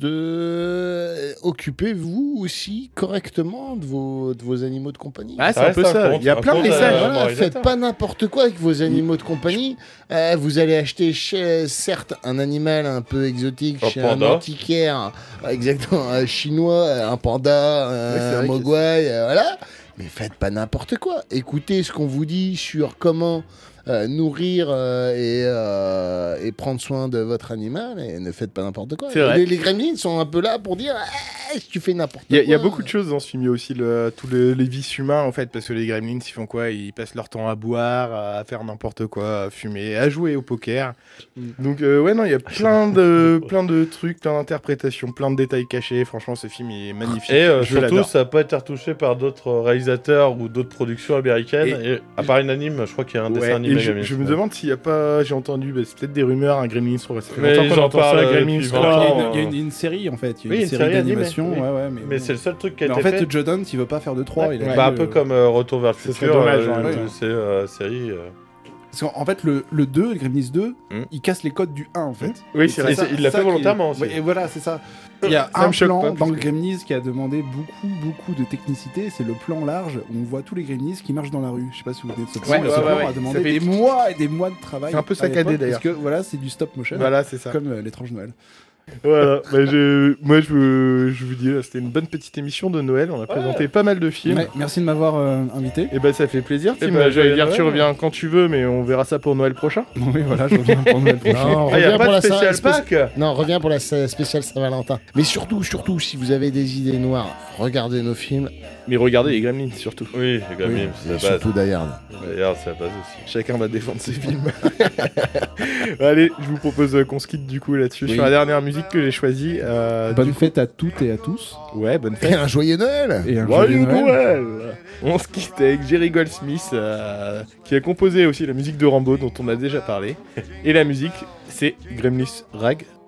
de. Occupez-vous aussi correctement de vos, de vos animaux de compagnie. Ah, c'est Ça un peu reste un ça. conte, Il y a un plein de conte, messages. euh, Voilà, moralisateur. faites pas n'importe quoi avec vos animaux de compagnie. Euh, vous allez acheter, chez- certes, un animal un peu exotique Un chez panda. un antiquaire, euh, exactement, un chinois, un panda, Ouais, c'est un vrai que mogwai, euh, voilà. Mais faites pas n'importe quoi. Écoutez ce qu'on vous dit sur comment euh, nourrir euh, et, euh, et prendre soin de votre animal et ne faites pas n'importe quoi. C'est vrai. Les, les gremlins sont un peu là pour dire ah, si tu fais n'importe Il y, a- quoi. il y a beaucoup de choses dans ce film. Il y a aussi le, tous les, les vices humains, en fait, parce que les gremlins, ils font quoi? Ils passent leur temps à boire, à faire n'importe quoi, à fumer, à jouer au poker. Donc, euh, ouais, non, il y a plein de, plein de trucs, plein d'interprétations, plein de détails cachés. Franchement, ce film il est magnifique. Et euh, Je surtout, l'adore. ça n'a pas été retouché par d'autres réalisateurs ou d'autres productions américaines. Et, à part une anime, je crois qu'il y a un Ouais, dessin animé et je, Gremlins. je me demande s'il n'y a pas, j'ai entendu, bah, c'est peut-être des rumeurs, un Gremlins trois. Ça fait Mais longtemps qu'on j'en entend parle, ça, euh, Gremlins depuis trois. vingt Il y a ans. une- il y a une, une série en fait, il y a Oui, une, une série série animée, d'animation. oui. Ouais, ouais, mais Mais bon. c'est le seul truc qui a Mais en été fait, fait. Joe Dante, il veut pas faire de trois. Il a Ouais. dit, Bah, un euh, peu comme euh, Retour vers le Ce futur. serait dommage, euh, en même euh, temps. c'est euh, série. euh. Parce qu'en en fait, le, le deux, le Gremlins deux, Hmm. il casse les codes du un en fait. Oui, c'est Et vrai. c'est- il l'a ça fait qui est- volontairement aussi. Ouais, et voilà, c'est ça. Il y a Ça un me choque plan pas, dans parce le que- Gremlins qui a demandé beaucoup, beaucoup de technicité. C'est le plan large où on voit tous les Gremlins qui marchent dans la rue. Je sais pas si vous vous souvenez de ce plan. Ouais, mais ouais, ce ouais, plan ouais. a demandé Ça fait- des mois et des mois de travail. C'est un peu à saccadé, l'époque, d'ailleurs. Parce que voilà, c'est du stop motion. Voilà, c'est ça. Comme euh, l'étrange Noël. Voilà, bah, je- moi je, vous- je vous dis, là, c'était une bonne petite émission de Noël, on a présenté pas mal de films. Ouais, merci de m'avoir euh, invité. Et bah ça fait plaisir, Eh Tim. ben, J'allais joyeux dire, tu Noël. reviens quand tu veux, mais on verra ça pour Noël prochain. Oui, voilà, je reviens pour Noël prochain. Non, Ah, y a reviens pas pour de la Saint- spécial spéc- pack. Non, reviens pour la sa- spéciale Saint-Valentin. Mais surtout, surtout, si vous avez des idées noires, regardez nos films. Mais regardez les Gremlins surtout. Oui, les Gremlins, Et c'est la base. surtout Die Hard. D'ailleurs, c'est la base aussi. Chacun va défendre ses films. Allez, je vous propose euh, qu'on se quitte du coup là-dessus Oui. sur la dernière musique que j'ai choisie. euh, Bonne du coup- fête à toutes et à tous. Ouais, bonne Et fête. un joyeux Noël. Et un Joyeux joyeux Noël. Noël. On se quitte avec Jerry Goldsmith euh, qui a composé aussi la musique de Rambo dont on a déjà parlé. Et la musique, c'est Gremlins Rag